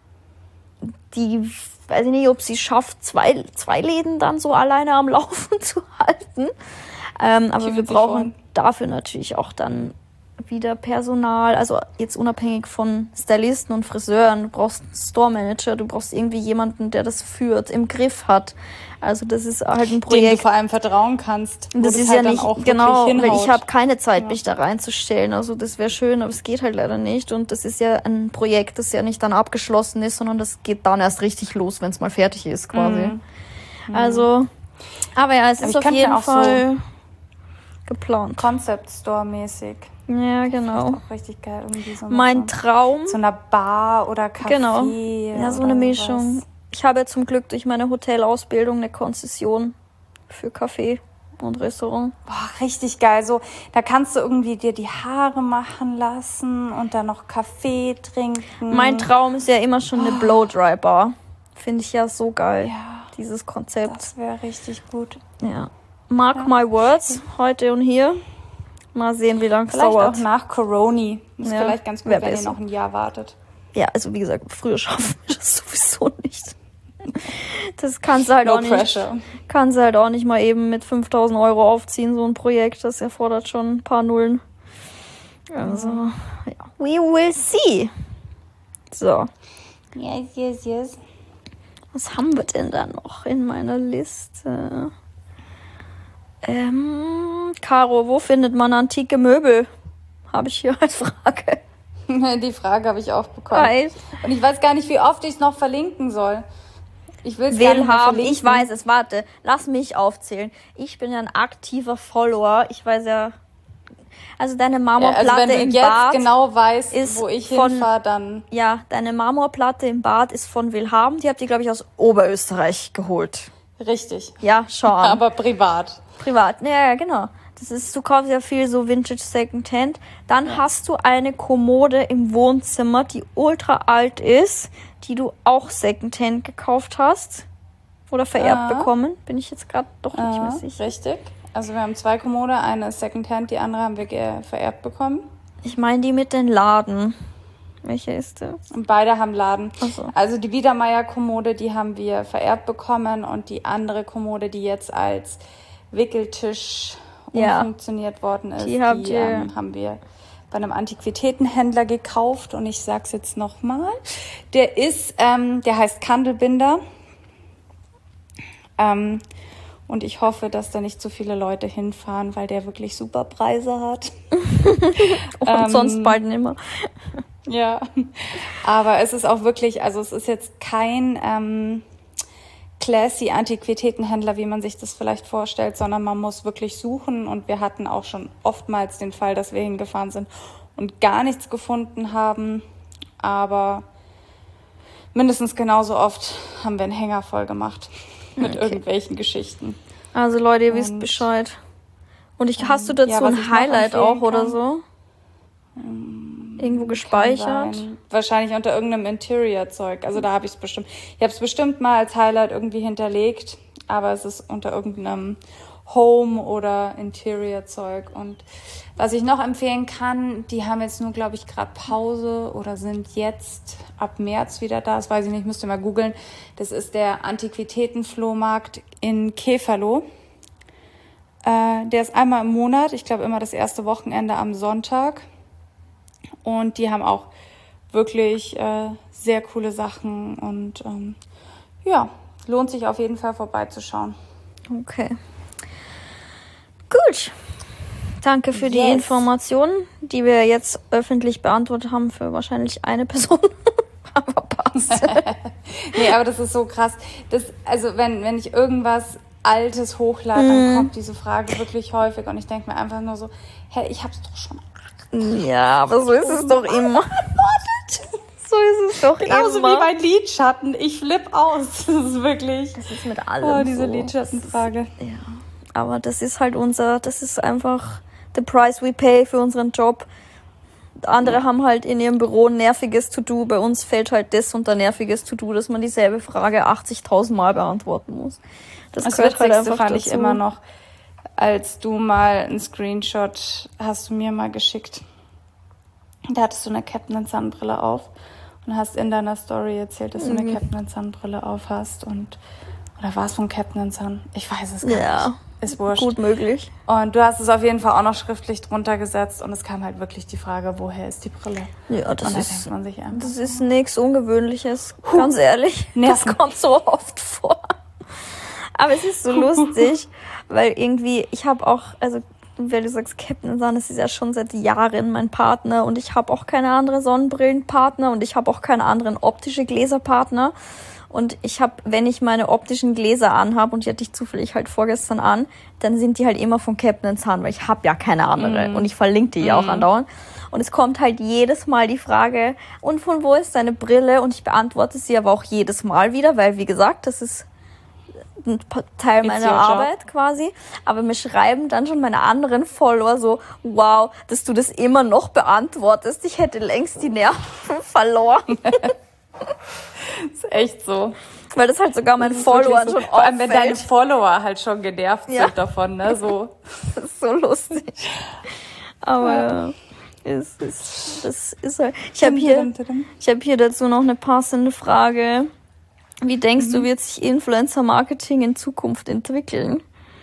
die weiß ich nicht, ob sie schafft, zwei, zwei Läden dann so alleine am Laufen zu halten. Ähm, aber wir brauchen dafür natürlich auch dann wieder Personal. Also jetzt unabhängig von Stylisten und Friseuren. Du brauchst einen Store-Manager, du brauchst irgendwie jemanden, der das führt, im Griff hat. Also das ist halt ein Projekt, dem du vor allem vertrauen kannst. Das ist halt ja nicht, genau, weil ich habe keine Zeit, ja. mich da reinzustellen. Also das wäre schön, aber es geht halt leider nicht. Und das ist ja ein Projekt, das ja nicht dann abgeschlossen ist, sondern das geht dann erst richtig los, wenn es mal fertig ist quasi. Mhm. Also, aber ja, es aber ist auf jeden Fall so geplant. Concept Store mäßig. Ja, genau. Das ist auch richtig geil. Irgendwie so mein Traum. Zu einer Bar oder Café. Genau. Ja, so eine Mischung. Was. Ich habe ja zum Glück durch meine Hotelausbildung eine Konzession für Café und Restaurant. Boah, richtig geil. So, da kannst du irgendwie dir die Haare machen lassen und dann noch Kaffee trinken. Mein Traum ist ja immer schon eine Blow-Dry-Bar. Finde ich ja so geil, ja, dieses Konzept. Das wäre richtig gut. Ja. Mark ja. my words, heute und hier. Mal sehen, wie lange es dauert. Vielleicht auch nach Corona. Ist ja, vielleicht ganz gut, wenn ihr noch ein Jahr wartet. Ja, also wie gesagt, früher schaffen wir das sowieso nicht. Das kannst du halt no auch nicht. Pressure. Kannst du halt auch nicht mal eben mit fünftausend Euro aufziehen, so ein Projekt. Das erfordert schon ein paar Nullen. Also, ja. We will see. So. Yes, yes, yes. Was haben wir denn da noch in meiner Liste? Ähm, Caro, wo findet man antike Möbel? Habe ich hier als Frage. Die Frage habe ich auch bekommen. Weiß. Und ich weiß gar nicht, wie oft ich es noch verlinken soll. Ich will es gar nicht mehr haben. verlinken. Ich weiß es. Warte, lass mich aufzählen. Ich bin ja ein aktiver Follower. Ich weiß ja... Also deine Marmorplatte also wenn du im jetzt Bad genau weißt, ist wo ich von, hinfahre, dann... Ja, deine Marmorplatte im Bad ist von Willhaben. Die habt ihr, glaube ich, aus Oberösterreich geholt. Richtig. Ja, schau an. Aber privat. Privat, ja, ja, genau. Das ist, du kaufst ja viel so Vintage Secondhand. Dann ja. hast du eine Kommode im Wohnzimmer, die ultra alt ist, die du auch Secondhand gekauft hast. Oder vererbt ja. bekommen. Bin ich jetzt gerade doch nicht ja, mehr sicher. Richtig. Also wir haben zwei Kommode, eine ist Secondhand, die andere haben wir ge- vererbt bekommen. Ich meine die mit den Laden. Welche ist das? Und beide haben Laden. Ach so. Also die Biedermeier-Kommode, die haben wir vererbt bekommen und die andere Kommode, die jetzt als Wickeltisch ja. umfunktioniert worden ist, die, habt die ihr... ähm, haben wir bei einem Antiquitätenhändler gekauft. Und ich sag's jetzt nochmal. Der ist, ähm, der heißt Kandelbinder. Ähm, und ich hoffe, dass da nicht so viele Leute hinfahren, weil der wirklich super Preise hat. Und ähm, sonst bald nicht mehr. Ja, aber es ist auch wirklich, also es ist jetzt kein ähm, classy Antiquitätenhändler, wie man sich das vielleicht vorstellt, sondern man muss wirklich suchen. Und wir hatten auch schon oftmals den Fall, dass wir hingefahren sind und gar nichts gefunden haben. Aber mindestens genauso oft haben wir einen Hänger voll gemacht. Mit okay. irgendwelchen Geschichten. Also Leute, ihr und, wisst Bescheid. Und ich, hast du dazu ja, ein Highlight auch oder kann? so? Um, Irgendwo gespeichert? Wahrscheinlich unter irgendeinem Interior-Zeug. Also da habe ich es bestimmt. Ich habe es bestimmt mal als Highlight irgendwie hinterlegt, aber es ist unter irgendeinem Home- oder Interior-Zeug. Und was ich noch empfehlen kann, die haben jetzt nur, glaube ich, gerade Pause oder sind jetzt ab März wieder da. Das weiß ich nicht, müsst ihr mal googeln. Das ist der Antiquitäten-Flohmarkt in Käferloh. Äh, der ist einmal im Monat, ich glaube immer das erste Wochenende am Sonntag. Und die haben auch wirklich äh, sehr coole Sachen. Und ähm, ja, lohnt sich auf jeden Fall vorbeizuschauen. Okay. Gut. Danke für yes. die Informationen, die wir jetzt öffentlich beantwortet haben für wahrscheinlich eine Person. Aber passt. Nee, aber das ist so krass. Das, also wenn, wenn ich irgendwas Altes hochlade, mm. dann kommt diese Frage wirklich häufig. Und ich denke mir einfach nur so, hey, ich hab's doch schon acht. Ja, aber so ist es doch immer. So ist es doch Genauso immer. wie bei Lidschatten. Ich flipp aus. Das ist wirklich... Das ist mit allem Oh, diese so. Lidschattenfrage. Ja. Aber das ist halt unser, das ist einfach the price we pay für unseren Job. Andere ja. haben halt in ihrem Büro ein nerviges To-Do. Bei uns fällt halt das unter nerviges To-Do, dass man dieselbe Frage achtzigtausend Mal beantworten muss. Das, das gehört halt einfach fand dazu. Ich immer noch, als du mal einen Screenshot hast du mir mal geschickt. Da hattest du eine Captain Sun Brille auf und hast in deiner Story erzählt, dass mhm. du eine Captain Sun Brille auf hast und oder war es von Captain Sun? Ich weiß es gar ja. nicht. Ist wurscht. Gut möglich. Und du hast es auf jeden Fall auch noch schriftlich drunter gesetzt und es kam halt wirklich die Frage, woher ist die Brille? Ja, das und da ist, denkt man sich einfach, das ist nichts Ungewöhnliches, Puh. ganz ehrlich. Nerven. Das kommt so oft vor. Aber es ist so lustig, weil irgendwie, ich habe auch, also wenn du sagst Captain Sun, das ist ja schon seit Jahren mein Partner und ich habe auch keine anderen Sonnenbrillenpartner und ich habe auch keine anderen optische Gläserpartner. Und ich habe, wenn ich meine optischen Gläser anhab und die hatte ich zufällig halt vorgestern an, dann sind die halt immer von Captain Sun, weil ich habe ja keine andere mm. und ich verlinke die ja mm. auch andauernd. Und es kommt halt jedes Mal die Frage, und von wo ist deine Brille? Und ich beantworte sie aber auch jedes Mal wieder, weil wie gesagt, das ist ein Teil It's meiner Arbeit job. quasi. Aber mir schreiben dann schon meine anderen Follower so, wow, dass du das immer noch beantwortest. Ich hätte längst die Nerven verloren. Ist echt so. Weil das halt sogar meinen Followern so. schon auffällt. Vor allem, wenn deine Follower halt schon genervt ja. sind davon, ne, so. Das ist so lustig. Aber ja. es ist, das ist halt, ich habe hier, ich habe hier dazu noch eine passende Frage. Wie denkst mhm. du, wird sich Influencer-Marketing in Zukunft entwickeln?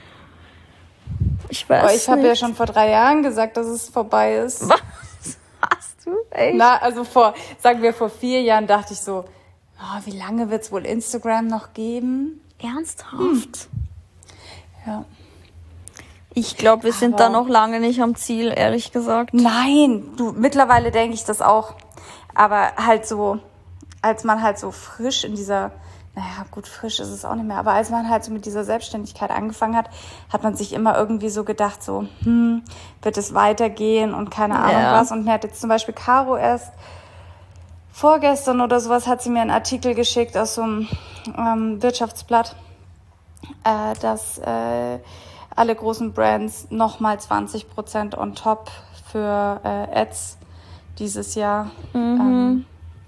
Ich weiß oh, ich habe ja schon vor drei Jahren gesagt, dass es vorbei ist. Was? Hast du? Echt? Na, also vor, sagen wir vor vier Jahren dachte ich so, oh, wie lange wird es wohl Instagram noch geben? Ernsthaft? Hm. Ja. Ich glaube, wir sind Aber da noch lange nicht am Ziel, ehrlich gesagt. Nein, du, mittlerweile denke ich das auch. Aber halt so, als man halt so frisch in dieser, naja, gut, frisch ist es auch nicht mehr, aber als man halt so mit dieser Selbstständigkeit angefangen hat, hat man sich immer irgendwie so gedacht, so, hm, wird es weitergehen und keine Ahnung Ja. was. Und mir hat jetzt zum Beispiel Caro erst vorgestern oder sowas, hat sie mir einen Artikel geschickt aus so einem ähm, Wirtschaftsblatt, äh, dass äh, alle großen Brands nochmal zwanzig Prozent on top für äh, Ads dieses Jahr Mhm. ähm,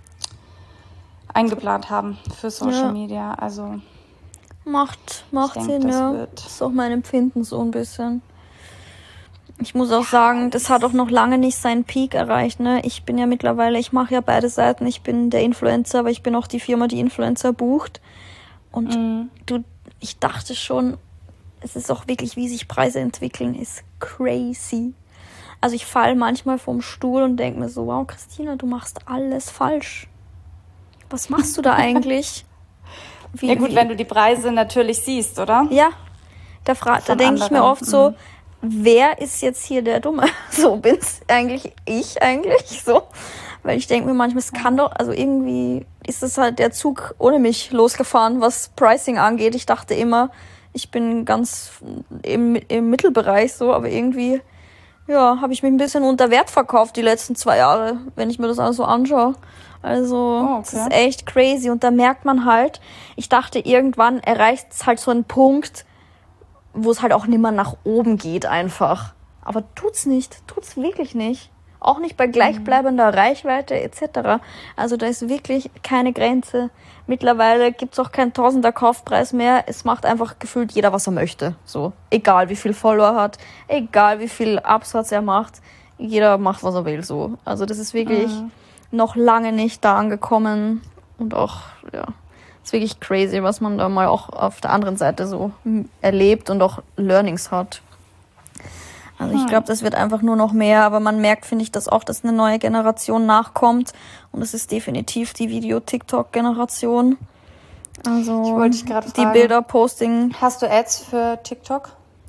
eingeplant haben für Social Ja. Media. Also Macht, macht denk, Sinn, das ja. wird- Das ist auch mein Empfinden so ein bisschen. Ich muss auch sagen, das hat auch noch lange nicht seinen Peak erreicht, ne? Ich bin ja mittlerweile, ich mache ja beide Seiten. Ich bin der Influencer, aber ich bin auch die Firma, die Influencer bucht. Und Mhm. du, ich dachte schon, es ist auch wirklich, wie sich Preise entwickeln, ist crazy. Also ich falle manchmal vom Stuhl und denke mir so, wow, Christina, du machst alles falsch. Was machst du da eigentlich? Wie, Ja gut, wie- wenn du die Preise natürlich siehst, oder? Ja, da, fra- da Von denke ich mir anderen, oft so, mhm. wer ist jetzt hier der Dumme? So bin's eigentlich ich eigentlich so. Weil ich denke mir manchmal, es kann doch, also irgendwie ist es halt der Zug ohne mich losgefahren, was Pricing angeht. Ich dachte immer, ich bin ganz im, im Mittelbereich so, aber irgendwie, ja, habe ich mich ein bisschen unter Wert verkauft die letzten zwei Jahre, wenn ich mir das alles so anschaue. Also, Oh, es okay. ist echt crazy. Und da merkt man halt, ich dachte, irgendwann erreicht es halt so einen Punkt, wo es halt auch nimmer nach oben geht einfach. Aber tut's nicht. Tut's wirklich nicht. Auch nicht bei gleichbleibender Reichweite et cetera. Also da ist wirklich keine Grenze. Mittlerweile gibt's auch keinen Tausender Kaufpreis mehr. Es macht einfach gefühlt jeder, was er möchte. So, egal wie viel Follower hat, egal wie viel Absatz er macht. Jeder macht, was er will. So, also das ist wirklich Mhm. noch lange nicht da angekommen. Und auch, ja, ist wirklich crazy, was man da mal auch auf der anderen Seite so hm, erlebt und auch Learnings hat. Also ich Hm. glaube, das wird einfach nur noch mehr, aber man merkt, finde ich, dass auch, dass eine neue Generation nachkommt und es ist definitiv die Video-TikTok-Generation. Also Ich wollte dich gerade die fragen. Bilder-Posting Hast du Ads für TikTok?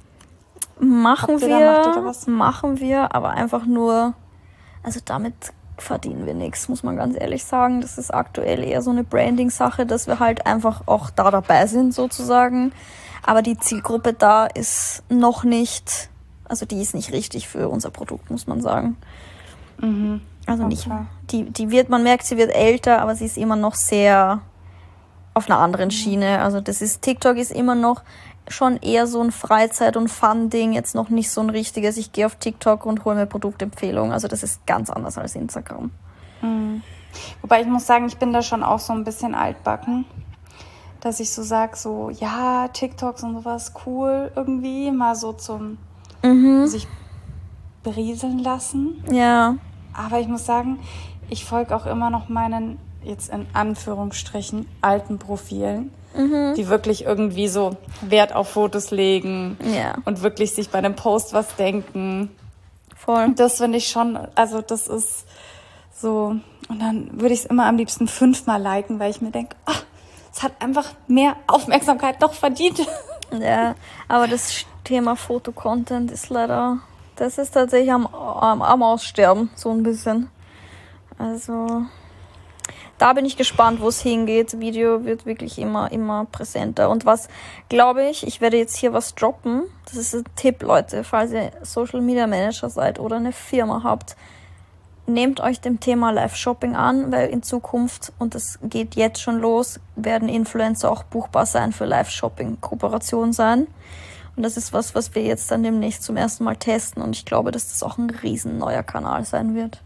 machen Habt ihr da- macht ihr da wir, was? machen wir, aber einfach nur, also damit verdienen wir nichts, muss man ganz ehrlich sagen. Das ist aktuell eher so eine Branding-Sache, dass wir halt einfach auch da dabei sind sozusagen. Aber die Zielgruppe da ist noch nicht, also die ist nicht richtig für unser Produkt, muss man sagen. Mhm. Also nicht, Okay. die, die wird, man merkt, sie wird älter, aber sie ist immer noch sehr auf einer anderen Schiene. Also das ist, TikTok ist immer noch schon eher so ein Freizeit- und Fun-Ding, jetzt noch nicht so ein richtiges, ich gehe auf TikTok und hole mir Produktempfehlungen. Also das ist ganz anders als Instagram. Mhm. Wobei ich muss sagen, ich bin da schon auch so ein bisschen altbacken, dass ich so sag, so, ja, TikToks und sowas, cool irgendwie, mal so zum Mhm. sich berieseln lassen. Ja. Aber ich muss sagen, ich folge auch immer noch meinen, jetzt in Anführungsstrichen, alten Profilen, Mhm. die wirklich irgendwie so Wert auf Fotos legen Ja, und wirklich sich bei einem Post was denken. voll. Das finde ich schon, also das ist so, und dann würde ich es immer am liebsten fünfmal liken, weil ich mir denke, ach, es hat einfach mehr Aufmerksamkeit doch verdient. Ja, aber das Thema Fotocontent ist leider, das ist tatsächlich am, am, am Aussterben, so ein bisschen. Also, da bin ich gespannt, wo es hingeht. Video wird wirklich immer, immer präsenter. Und was, glaube ich, ich werde jetzt hier was droppen. Das ist ein Tipp, Leute, falls ihr Social Media Manager seid oder eine Firma habt. Nehmt euch dem Thema Live-Shopping an, weil in Zukunft, und das geht jetzt schon los, werden Influencer auch buchbar sein für Live-Shopping-Kooperationen sein. Und das ist was, was wir jetzt dann demnächst zum ersten Mal testen. Und ich glaube, dass das auch ein riesen neuer Kanal sein wird.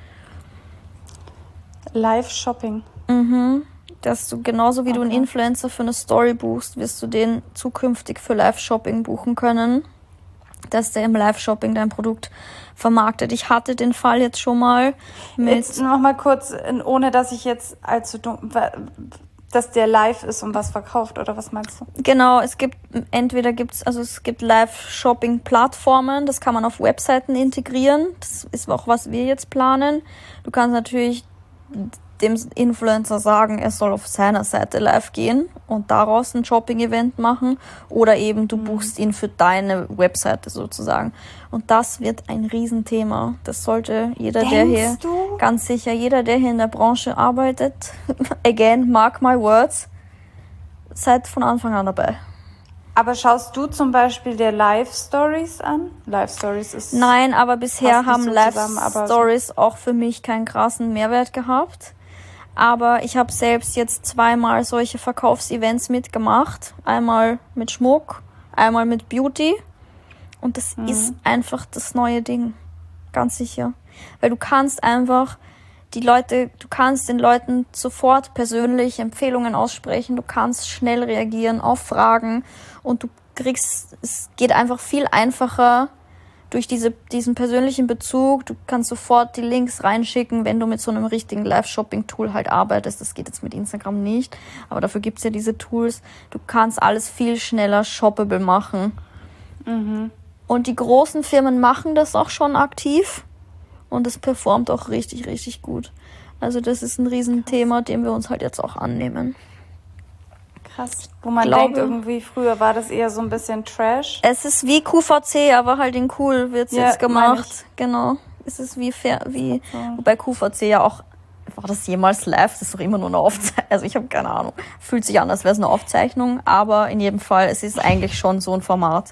Live-Shopping. Mhm. Dass du genauso wie du einen Okay. Influencer für eine Story buchst, wirst du den zukünftig für Live-Shopping buchen können. Dass der im Live-Shopping dein Produkt vermarktet. Ich hatte den Fall jetzt schon mal mit... Jetzt noch mal kurz, ohne dass ich jetzt allzu dumm... dass der live ist und was verkauft, oder was meinst du? Genau, es gibt, entweder gibt's, also es gibt Live-Shopping-Plattformen, das kann man auf Webseiten integrieren. Das ist auch, was wir jetzt planen. Du kannst natürlich dem Influencer sagen, er soll auf seiner Seite live gehen und daraus ein Shopping-Event machen, oder eben du buchst ihn für deine Webseite sozusagen. Und das wird ein Riesenthema. Das sollte jeder, Denkst der hier, du? ganz sicher, jeder, der hier in der Branche arbeitet, again, mark my words, seid von Anfang an dabei. Aber schaust du zum Beispiel der Live-Stories an? Live-Stories ist... Nein, aber bisher passt nicht haben so zusammen, aber Live-Stories auch für mich keinen krassen Mehrwert gehabt. Aber ich habe selbst jetzt zweimal solche Verkaufsevents mitgemacht. Einmal mit Schmuck, einmal mit Beauty. Und das Mhm. ist einfach das neue Ding. Ganz sicher. Weil du kannst einfach die Leute, du kannst den Leuten sofort persönlich Empfehlungen aussprechen. Du kannst schnell reagieren auf Fragen. Und du kriegst, es geht einfach viel einfacher durch diese, diesen persönlichen Bezug. Du kannst sofort die Links reinschicken, wenn du mit so einem richtigen Live-Shopping-Tool halt arbeitest. Das geht jetzt mit Instagram nicht, aber dafür gibt's ja diese Tools. Du kannst alles viel schneller shoppable machen. Mhm. Und die großen Firmen machen das auch schon aktiv und es performt auch richtig, richtig gut. Also das ist ein Riesenthema, dem wir uns halt jetzt auch annehmen. Krass. Wo man Glaube- denkt, irgendwie früher war das eher so ein bisschen Trash. Es ist wie Q V C, aber halt in cool wird's Ja, jetzt meine gemacht. Genau. Es ist wie fair, wie, So. wobei Q V C ja auch, war das jemals live? Das ist doch immer nur eine Aufzeichnung. Also ich habe keine Ahnung. Fühlt sich an, als wäre es eine Aufzeichnung, aber in jedem Fall, es ist eigentlich schon so ein Format.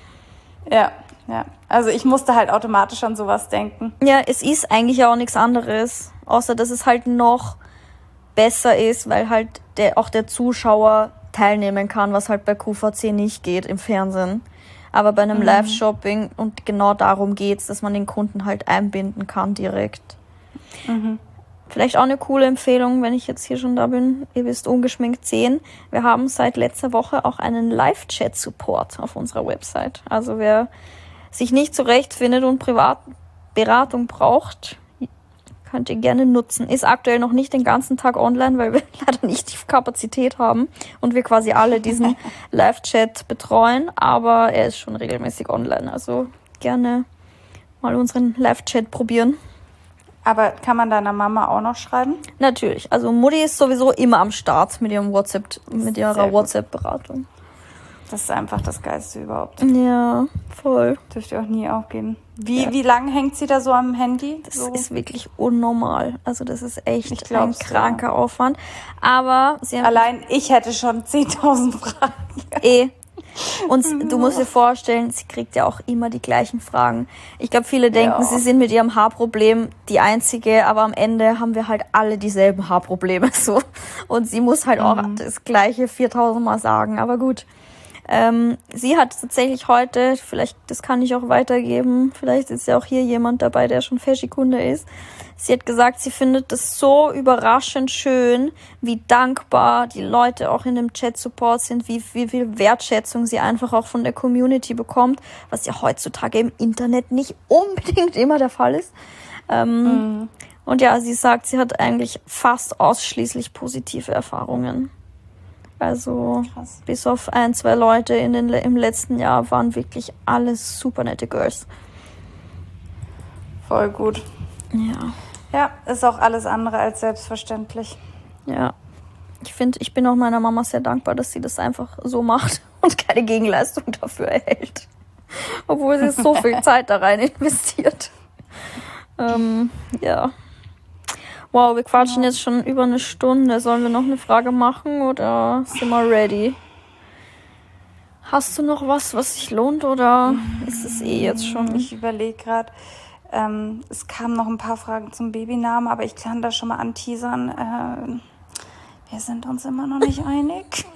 Ja, ja. Also ich musste halt automatisch an sowas denken. Ja, es ist eigentlich auch nichts anderes, außer dass es halt noch besser ist, weil halt der, auch der Zuschauer teilnehmen kann, was halt bei Q V C nicht geht im Fernsehen. Aber bei einem Mhm. Live-Shopping, und genau darum geht's, dass man den Kunden halt einbinden kann direkt. Mhm. Vielleicht auch eine coole Empfehlung, wenn ich jetzt hier schon da bin. Ihr wisst, ungeschminkt sehen. Wir haben seit letzter Woche auch einen Live-Chat-Support auf unserer Website. Also wer sich nicht zurechtfindet und Privatberatung braucht, könnt ihr gerne nutzen. Ist aktuell noch nicht den ganzen Tag online, weil wir leider nicht die Kapazität haben und wir quasi alle diesen Live-Chat betreuen. Aber er ist schon regelmäßig online. Also gerne mal unseren Live-Chat probieren. Aber kann man deiner Mama auch noch schreiben? Natürlich. Also Mutti ist sowieso immer am Start mit ihrem WhatsApp, mit ihrer Sehr gut. WhatsApp-Beratung. Das ist einfach das Geilste überhaupt. Ja, voll. Dürft ihr auch nie aufgeben. Wie, Ja. wie lang hängt sie da so am Handy? Das so? ist wirklich unnormal. Also das ist echt Ich ein glaub's, kranker Aufwand. Aber sie haben Allein ich hätte schon zehntausend Fragen. eh. Und du musst dir vorstellen, sie kriegt ja auch immer die gleichen Fragen. Ich glaube, viele denken, Ja. sie sind mit ihrem Haarproblem die Einzige, aber am Ende haben wir halt alle dieselben Haarprobleme, so. Und sie muss halt auch das Gleiche viertausend Mal sagen, aber gut. Ähm, sie hat tatsächlich heute, vielleicht, das kann ich auch weitergeben, vielleicht ist ja auch hier jemand dabei, der schon Fashikunde ist. Sie hat gesagt, sie findet das so überraschend schön, wie dankbar die Leute auch in dem Chat-Support sind, wie, wie viel Wertschätzung sie einfach auch von der Community bekommt, was ja heutzutage im Internet nicht unbedingt immer der Fall ist. Ähm, Mhm. Und ja, sie sagt, sie hat eigentlich fast ausschließlich positive Erfahrungen. Also Krass. bis auf ein, zwei Leute in den, im letzten Jahr waren wirklich alles super nette Girls. Voll gut. Ja, Ja, ist auch alles andere als selbstverständlich. ja. Ich finde, ich bin auch meiner Mama sehr dankbar, dass sie das einfach so macht und keine Gegenleistung dafür erhält. Obwohl sie so viel Zeit da rein investiert. Ähm, ja. Wow, wir quatschen jetzt schon über eine Stunde. Sollen wir noch eine Frage machen oder sind wir ready? Hast du noch was, was sich lohnt, oder ist es eh jetzt schon? Ich überlege gerade, ähm, es kamen noch ein paar Fragen zum Babynamen, aber ich kann da schon mal anteasern. Äh, wir sind uns immer noch nicht einig.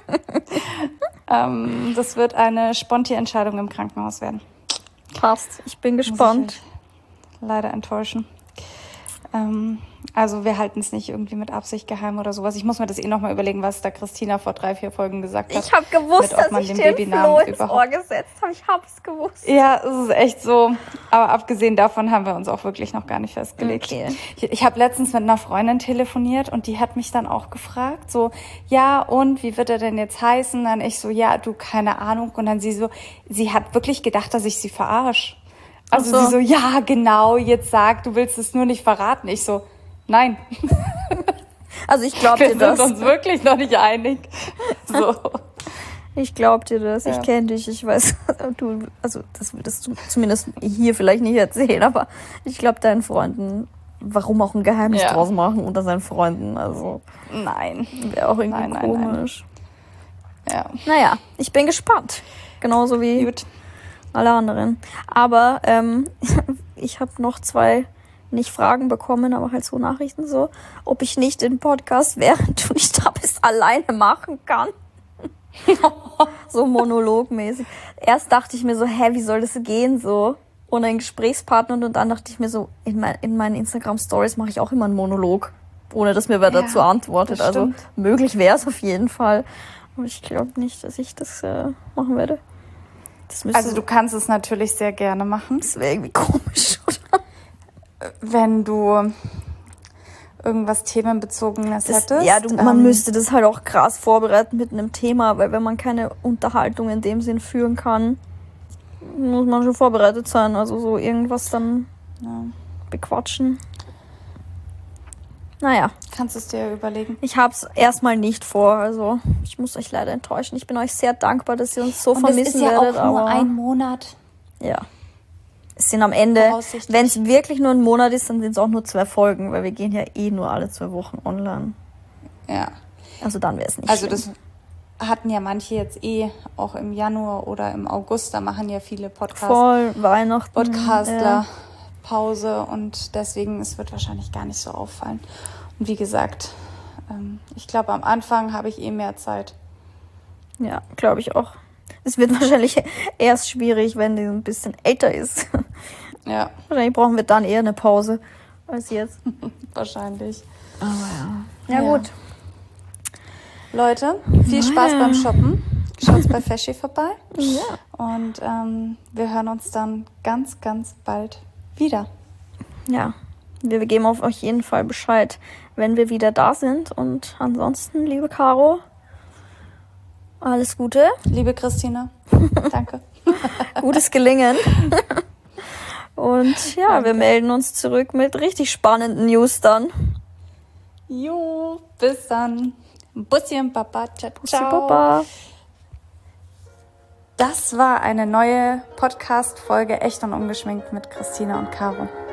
ähm, das wird eine Sponti-Entscheidung im Krankenhaus werden. Passt. Ich bin Muss ich gespannt. euch leider enttäuschen. Ähm, also wir halten es nicht irgendwie mit Absicht geheim oder sowas. Ich muss mir das eh nochmal überlegen, was da Christina vor drei, vier Folgen gesagt hat. Ich habe gewusst, mit, ob dass man ich den den Babynamen Flo ins Ohr gesetzt habe. Ich habe es gewusst. Ja, es ist echt so. Aber abgesehen davon haben wir uns auch wirklich noch gar nicht festgelegt. Okay. Ich, ich habe letztens mit einer Freundin telefoniert und die hat mich dann auch gefragt, so, ja, und wie wird er denn jetzt heißen? Dann ich so, ja, du, keine Ahnung. Und dann sie so, sie hat wirklich gedacht, dass ich sie verarsche. Also Ach so. sie so, ja, genau, jetzt sag, du willst es nur nicht verraten. Ich so, nein. Also ich glaube Wir dir das. sind uns wirklich noch nicht einig. So. Ich glaube dir das. Ja. Ich kenne dich. Ich weiß, du, also das würdest du zumindest hier vielleicht nicht erzählen, aber ich glaube deinen Freunden, warum auch ein Geheimnis Ja. draus machen unter seinen Freunden. Also Nein. wäre auch irgendwie Nein, nein, komisch. Ja. Naja, ich bin gespannt. Genauso wie Gut. alle anderen. Aber ähm, ich habe noch zwei, nicht Fragen bekommen, aber halt so Nachrichten so, ob ich nicht den Podcast, während du nicht da bist, alleine machen kann. So monologmäßig. Erst dachte ich mir so, hä, wie soll das gehen so? Ohne einen Gesprächspartner. Und dann dachte ich mir so, in, mein, in meinen Instagram-Stories mache ich auch immer einen Monolog, ohne dass mir wer Ja, dazu antwortet. das Also stimmt. möglich wäre es auf jeden Fall. Aber ich glaube nicht, dass ich das äh, machen werde. Das müsste Also du kannst es natürlich sehr gerne machen, das wäre irgendwie komisch, oder? wenn du irgendwas Themenbezogenes Das, hättest. ja, du, man Ähm, müsste das halt auch krass vorbereiten mit einem Thema, weil wenn man keine Unterhaltung in dem Sinn führen kann, muss man schon vorbereitet sein. Also so irgendwas dann Ja. bequatschen. Naja, Kannst du es dir überlegen. ich hab's erstmal nicht vor. Also ich muss euch leider enttäuschen. Ich bin euch sehr dankbar, dass ihr uns so Und es vermissen ist ja werdet. auch nur aber ein Monat. ja. Es sind am Ende, Voraussichtlich. wenn es wirklich nur ein Monat ist, dann sind es auch nur zwei Folgen, weil wir gehen ja eh nur alle zwei Wochen online. Ja. Also dann wäre es nicht Also schlimm. das hatten ja manche jetzt eh auch im Januar oder im August. Da machen ja viele Podcasts. Voll Weihnachten. Podcastler Ja. Pause und deswegen, es wird wahrscheinlich gar nicht so auffallen. Und wie gesagt, ähm, ich glaube, am Anfang habe ich eh mehr Zeit. Ja, glaube ich auch. Es wird wahrscheinlich erst schwierig, wenn die ein bisschen älter ist. Ja, Wahrscheinlich brauchen wir dann eher eine Pause als jetzt. wahrscheinlich. Aber ja. Ja, Ja. gut. Leute, viel Spaß Ja. beim Shoppen. Schaut bei Feschi vorbei. Ja. Und ähm, wir hören uns dann ganz, ganz bald wieder. Ja. Wir geben auf euch jeden Fall Bescheid, wenn wir wieder da sind. Und ansonsten, liebe Caro, alles Gute. Liebe Christine, danke. Gutes Gelingen. Und ja, wir melden uns zurück mit richtig spannenden News dann. Jo, bis dann. Bussi und Papa. Ciao, Bussi, ciao. Papa. Das war eine neue Podcast-Folge Echt und Ungeschminkt mit Christina und Caro.